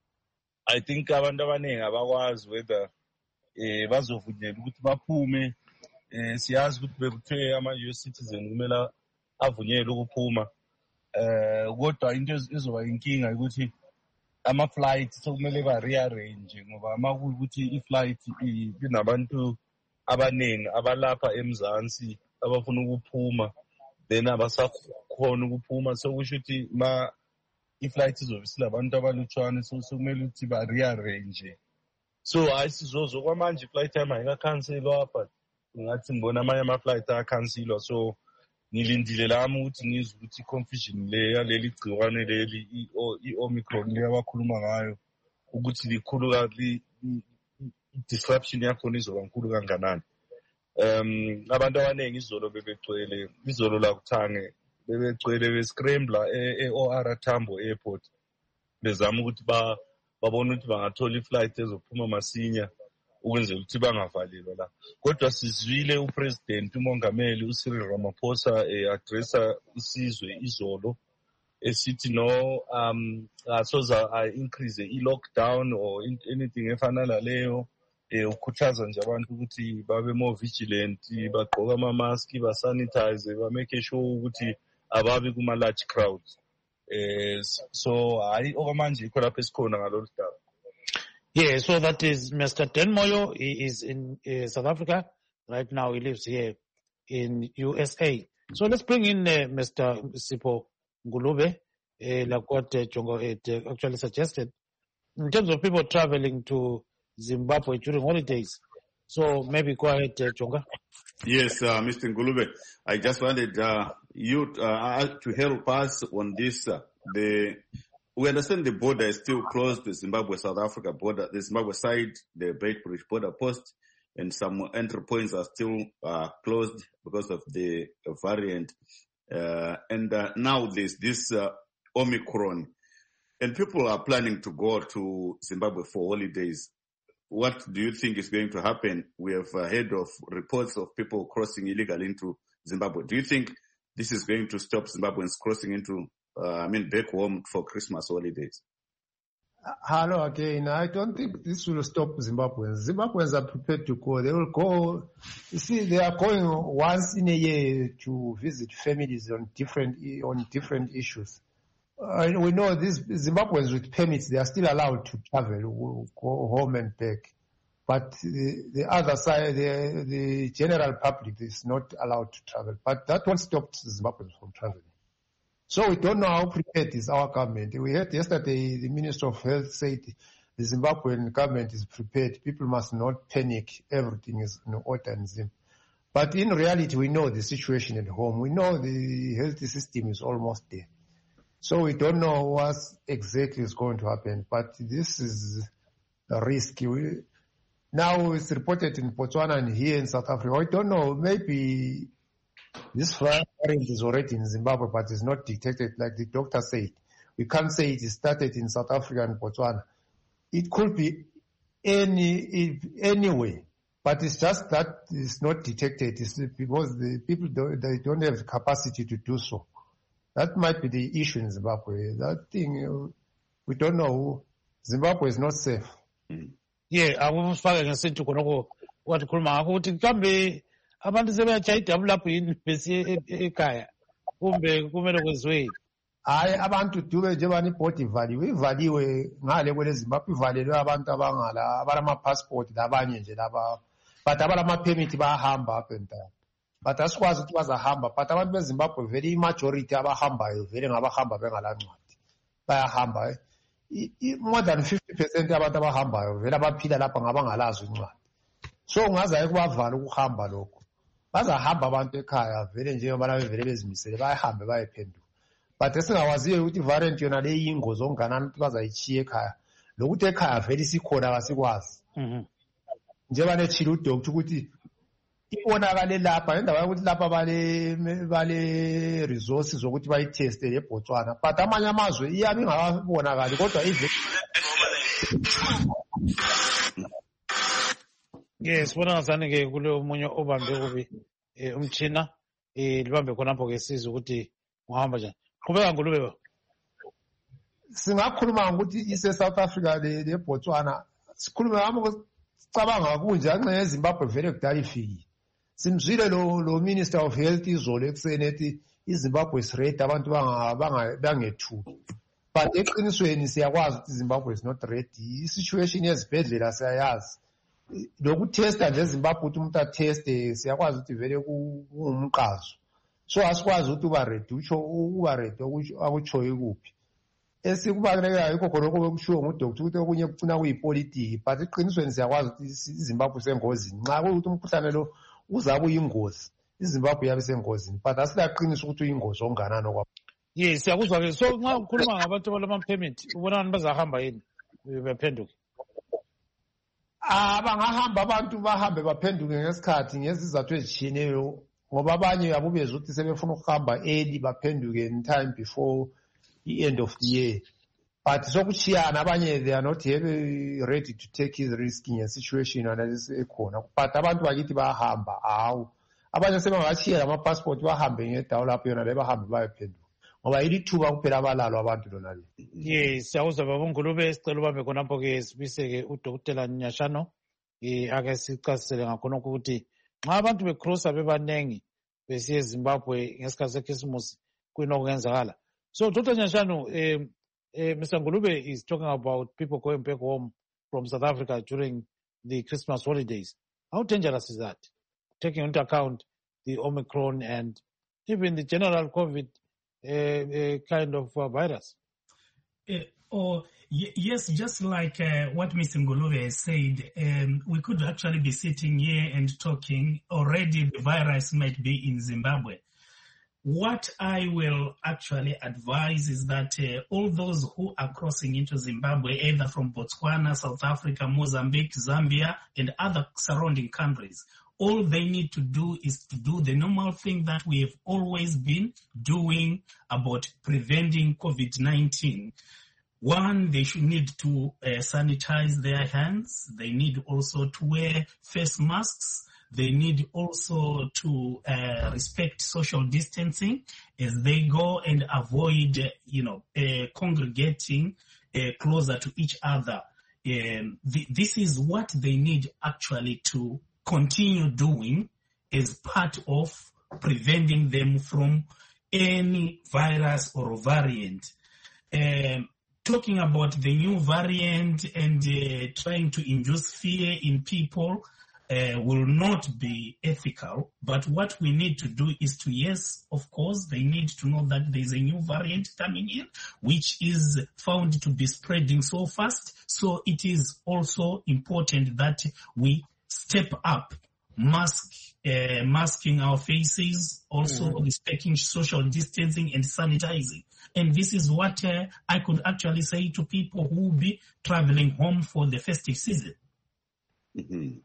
I think abantu abaningi abakwazi whether eh bazovunyelwa ukuthi baphume. Eh siyazi ukuthi bekuthe ama-U S citizen kumele avunyelwe ukuphuma. Eh kodwa into ezoba inkinga ukuthi ama-flight sokumele ba-rearrange ngoba uma kuyukuthi i-flight inabantu abaningi abalapha eMzansi abafuna ukuphuma, then abasakhona ukuphuma. So kusho ukuthi ma i-flight izobe silabantu abalutshwane, so sokumele ukuthi ba-rearrange. So hayi sizozo kwamanje i-flight yami ayikakhanselwa, but ngathi ngibona amanye ama-flight ayakhanselwa. So ngilindile lami ukuthi ngizwe ukuthi i-confusion le yaleli gciwane leli i-Omicron le abakhuluma ngayo ukuthi likhulu kakhulu, i-disruption yakhona izoba nkulu kanganani. Um abantu abaningi izolo bebegcwele, izolo la kuThange bebegcwele bescrambler e-O R Tambo Airport bezama ukuthi ba babona ukuthi bangathola i-flight ezophuma masinya ukwenzela ukuthi bangavalelwa la. Kodwa sizwile upresident umongameli uCyril Ramaphosa e-addressa isizwe izolo esithi no um asoza increase i-lockdown or anything efana naleyo. Eh ukhuthaza nje abantu ukuthi babe more vigilant, bagqoka ama-mask, ba-sanitize, ba-make sure ukuthi ababi kuma-large crowds. Eh so hayi okwamanje ikho lapho esikhona ngalolu daba. Yeah, so that is Mister Dan Moyo. He is in uh, South Africa. Right now he lives here in U S A. So let's bring in uh, Mister Sipho Ngulube, uh, like what uh, Jongo had uh, actually suggested. In terms of people traveling to Zimbabwe during holidays. So maybe go ahead, uh, Jonga. Yes, uh, Mister Ngulube, I just wanted uh, you uh, to help us on this. Uh, the We understand the border is still closed, the Zimbabwe-South Africa border, the Zimbabwe side, the Beitbridge border post, and some entry points are still uh, closed because of the uh, variant. Uh, and uh, now there's this uh, Omicron, and people are planning to go to Zimbabwe for holidays. What do you think is going to happen? We have uh, heard of reports of people crossing illegally into Zimbabwe. Do you think this is going to stop Zimbabweans crossing into, uh, I mean, back home for Christmas holidays? Uh, hello again. I don't think this will stop Zimbabweans. Zimbabweans are prepared to go. They will go. You see, they are going once in a year to visit families on different on different issues. Uh, we know these Zimbabweans with permits, they are still allowed to travel, go home and back. But the, the other side, the, the general public is not allowed to travel. But that won't stop Zimbabweans from traveling. So we don't know how prepared is our government. We heard yesterday the Minister of Health said the Zimbabwean government is prepared. People must not panic. Everything is in order in Zimbabwe. But in reality, we know the situation at home. We know the health system is almost there. So we don't know what exactly is going to happen, but this is a risk. We, now it's reported in Botswana and here in South Africa. I don't know, maybe this variant is already in Zimbabwe, but it's not detected like the doctor said. We can't say it started in South Africa and Botswana. It could be any anyway, but it's just that it's not detected. It's because the people don't, they don't have the capacity to do so. That might be the issue in Zimbabwe. That thing, we don't know who Zimbabwe is not safe. Mm. Yeah, akusifake ngesintu khonoko wathi khuluma ngakho ukuthi kambe abantu sebeyachayidabula lapho yini bese ekhaya kumbe kumele kwenziweni. Hayi abantu dube njengoba ibhodi ivaliwe ivaliwe ngale kwele Zimbabwe ivalelwe abantu abangala abalama passport labanye nje laba but abalama permit bayahamba up and down. But asikwazi ukuthi bazahamba but abantu beZimbabwe very majority abahambayo vele ngabahamba bengalancwadi bayahamba more than fifty percent yabantu abahambayo vele abaphila lapha ngabangalazo incwadi. So ungazaye kubavala ukuhamba lokho bazahamba abantu ekhaya vele njengoba laba vele bezimisele bayahambe bayephenduka. But esingawaziyo ukuthi variant yona le yingozi onganani ukuthi bazayichiya ekhaya lokuthi ekhaya vele sikhona kasikwazi. Mhm. Njengoba nechilo udoctor ukuthi ibonakale lapha endawo ukuthi lapha bale bale resources zokuthi bayiteste eBotswana but amanye amazwe iyabe ingabonakali kodwa ive. Yes, bona ngazane ke kule omunye obambe kubi umchina eh libambe khonapho ke sizwe ukuthi uhamba njani. Qhubeka Ngulube ba. Singakhuluma ukuthi ise South Africa le le Botswana sikhuluma ngamo cabanga kunje anxe eZimbabwe vele kudala ifiki. Simzwile lo lo Minister of Health izolo ekuseni ethi iZimbabwe is ready abantu banga bangethuki. But eqinisweni siyakwazi ukuthi iZimbabwe is not ready. Isituation yezibhedlela siyayazi. Lokutesta nje eZimbabwe ukuthi umuntu ateste siyakwazi ukuthi vele kungumqhazo. So asikwazi ukuthi uba ready utsho uba ready akutsho ikuphi. Esikubaleka yikho khona okushiwo ngudoctor ukuthi okunye kucina kuyipolitiki but iqinisweni siyakwazi ukuthi iZimbabwe sengozini. Nxa ukuthi umkhuhlane lo uzabe uyingozi iZimbabwe yabe sengozini but asilaqinisa ukuthi uyingozi onganani okwa. Yes, siyakuzwa ke. So nxa ukhuluma ngabantu balama permit ubona ukuthi bazahamba yini bephenduke. Ah bangahamba abantu bahambe baphenduke ngesikhathi ngezizathu ezitshiyeneyo ngoba abanye abubeza ukuthi sebefuna ukuhamba early baphenduke in time before the end of the year. But sokuchiyana abanye they are not ready to take his risk in a situation analysis ekhona. But abantu bakithi bahamba awu. Abanye sebangachiya ama passport bahambe ngedawo lapho yona le bahambe bayephenduka. Ngoba ilithuba kuphela abalalo abantu lona le. Yes, siyawuzwa baba Ngulube sicela ubambe khonapho ke sibiseke uDokotela Nyashano eh ake sicasisele ngakhona ukuthi nxa abantu becrosser bebanengi besiye eZimbabwe ngesikhathi seChristmas kuyinokungenzakala. So Doctor Nyashano eh Uh, Mister Ngulube is talking about people going back home from South Africa during the Christmas holidays. How dangerous is that? Taking into account the Omicron and even the general COVID uh, uh, kind of uh, virus. Uh, or y- yes, just like uh, what Mister Ngulube has said, um, we could actually be sitting here and talking. Already the virus might be in Zimbabwe. What I will actually advise is that uh, all those who are crossing into Zimbabwe, either from Botswana, South Africa, Mozambique, Zambia, and other surrounding countries, all they need to do is to do the normal thing that we have always been doing about preventing COVID nineteen. One, they should need to uh, sanitize their hands. They need also to wear face masks. They need also to uh, respect social distancing as they go and avoid, uh, you know, uh, congregating uh, closer to each other. Um, th- this is what they need actually to continue doing as part of preventing them from any virus or variant. Um, talking about the new variant and uh, trying to induce fear in people, Uh, will not be ethical, but what we need to do is to, yes, of course, they need to know that there's a new variant coming in, which is found to be spreading so fast. So it is also important that we step up, mask, uh, masking our faces, also mm-hmm. respecting social distancing and sanitizing. And this is what uh, I could actually say to people who will be traveling home for the festive season. Mm-hmm.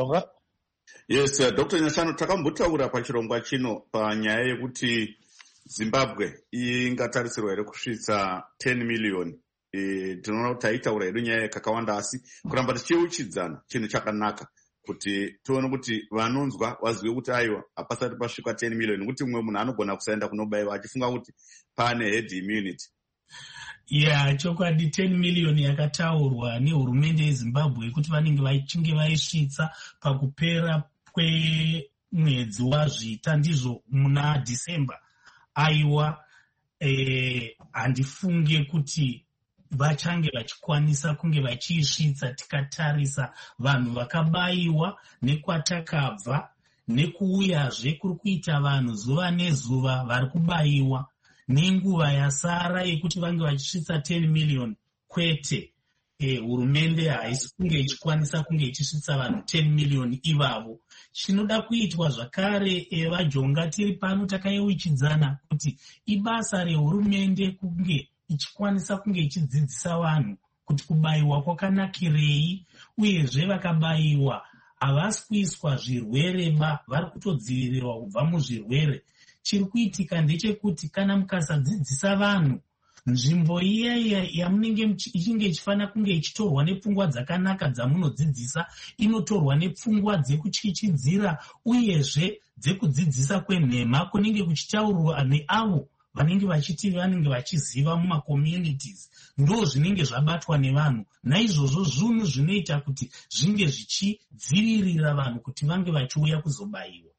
Yes, uh, Doctor Nyashano, takambotaura pachirongwa chino panyaya yekuti Zimbabwe ingatarisirwa here kusvitsa ten million. E, tinoona kuti taitaura hedu nyaya yakakawanda asi kuramba tichiuchidzana chinhu chakanaka kuti tione kuti vanonzwa vazive kuti aiwa hapasati pasvika ten million kuti mumwe munhu anogona kusaenda kunobaiwa achifunga kuti pane head immunity. Yeah, chokwadi ten million yakataurwa nehurumende yeZimbabwe kuti vanenge vachinge vaisvitsa pakupera kwemwedzi wazvita ndizvo muna December. Aiwa, eh, handifunge kuti vachange vachikwanisa kunge vachiisvitsa tikatarisa vanhu vakabayiwa nekwatakabva nekuuyazve kuri kuita vanhu zuva nezuva vari kubayiwa nenguva yasara yekuti vange vachisvitsa ten million kwete. Hurumende eh, haisi kunge ichikwanisa kunge ichisvitsa vanhu ten million ivavo. Chinoda kuitwa zvakare vajonga tiri pano takayeuchidzana kuti ibasa rehurumende kunge ichikwanisa kunge ichidzidzisa vanhu kuti kubayiwa kwakanakirei, uyezve vakabayiwa havasi kuiswa zvirwere ba, vari kutodzivirirwa kubva muzvirwere. Chiri kuitika ndechekuti kana mukasadzidzisa vanhu, nzvimbo iya yamunenge ichinge ichifanira kunge ichitorwa nepfungwa dzakanaka dzamunodzidzisa inotorwa nepfungwa dzekuchichidzira, uyezve dzekudzidzisa kwenhema kunenge kuchitaurwa neavo vanenge vachiti vanenge vachiziva mumacommunities. Ndo zvinenge zvabatwa nevanhu. Naizvozvo zvinhu zvinoita kuti zvinge zvichidzivirira vanhu kuti vange vachiuya kuzobayiwa.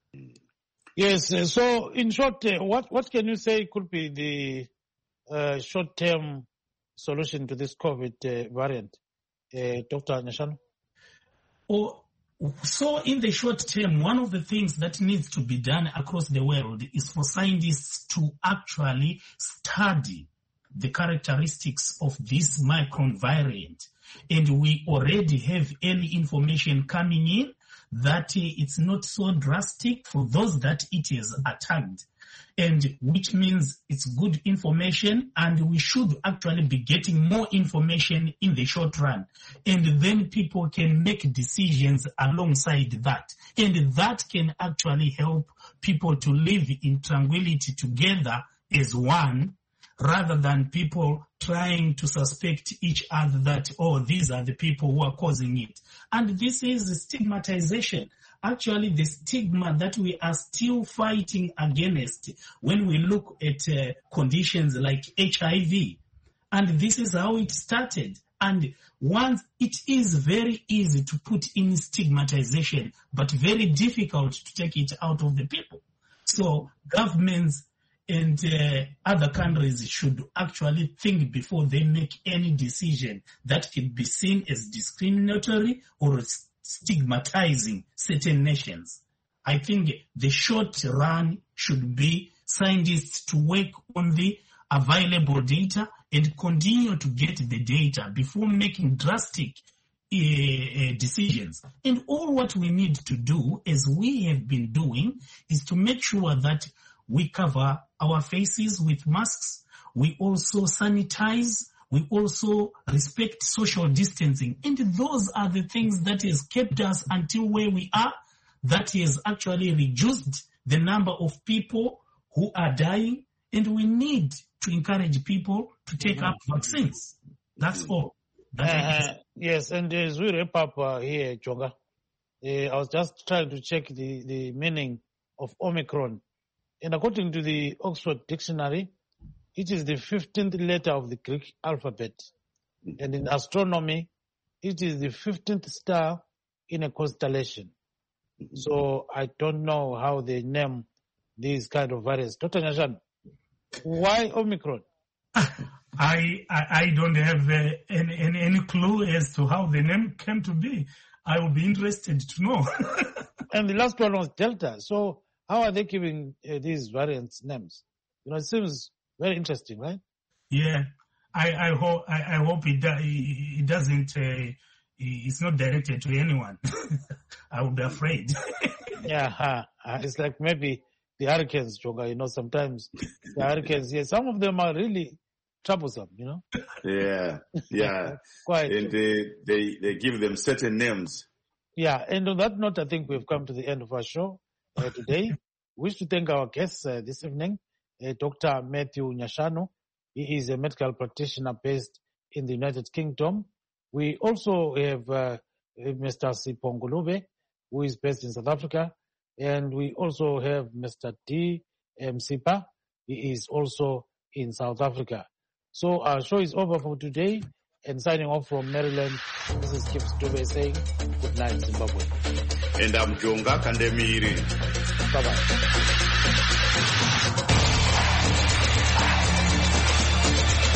Yes, uh, so in short, uh, what, what can you say could be the uh, short-term solution to this COVID uh, variant, uh, Doctor Nyashanu? Oh, so in the short term, one of the things that needs to be done across the world is for scientists to actually study the characteristics of this Omicron variant. And we already have early information coming in that it's not so drastic for those that it has attacked, and which means it's good information, and we should actually be getting more information in the short run, and then people can make decisions alongside that, and that can actually help people to live in tranquility together as one, rather than people trying to suspect each other that, oh, these are the people who are causing it. And this is stigmatization. Actually, the stigma that we are still fighting against when we look at uh, conditions like H I V. And this is how it started. And once it is very easy to put in stigmatization, but very difficult to take it out of the people. So governments and uh, other countries should actually think before they make any decision that can be seen as discriminatory or stigmatizing certain nations. I think the short run should be scientists to work on the available data and continue to get the data before making drastic uh, uh, decisions. And all what we need to do, as we have been doing, is to make sure that we cover our faces with masks. We also sanitize. We also respect social distancing. And those are the things that has kept us until where we are. That has actually reduced the number of people who are dying. And we need to encourage people to take mm-hmm. up vaccines. That's all. That's uh, yes, and as we wrap up uh, here, Jonga, uh, I was just trying to check the, the meaning of Omicron. And according to the Oxford Dictionary, it is the fifteenth letter of the Greek alphabet. And in astronomy, it is the fifteenth star in a constellation. So I don't know how they name these kind of variants. Doctor Nyashanu, why Omicron? I, I I don't have uh, any, any any clue as to how the name came to be. I would be interested to know. And the last one was Delta. So how are they giving uh, these variants names? You know, it seems very interesting, right? Yeah, I, I hope I, I hope it, do, it doesn't. Uh, it's not directed to anyone. I would be afraid. Yeah, uh, uh, it's like maybe the hurricanes, Joga. You know, sometimes the hurricanes. Yeah, some of them are really troublesome. You know. Yeah, yeah. Quite. And they they they give them certain names. Yeah, and on that note, I think we've come to the end of our show uh, today. We wish to thank our guests uh, this evening, uh, Doctor Matthew Nyashanu. He is a medical practitioner based in the United Kingdom. We also have uh, Mister Sipho Ngulube, who is based in South Africa. And we also have Mister D. Msipa. He is also in South Africa. So our show is over for today. And signing off from Maryland, this is Kip Stube saying good night, Zimbabwe. And I'm Jonga Kandemiri. Bye-bye.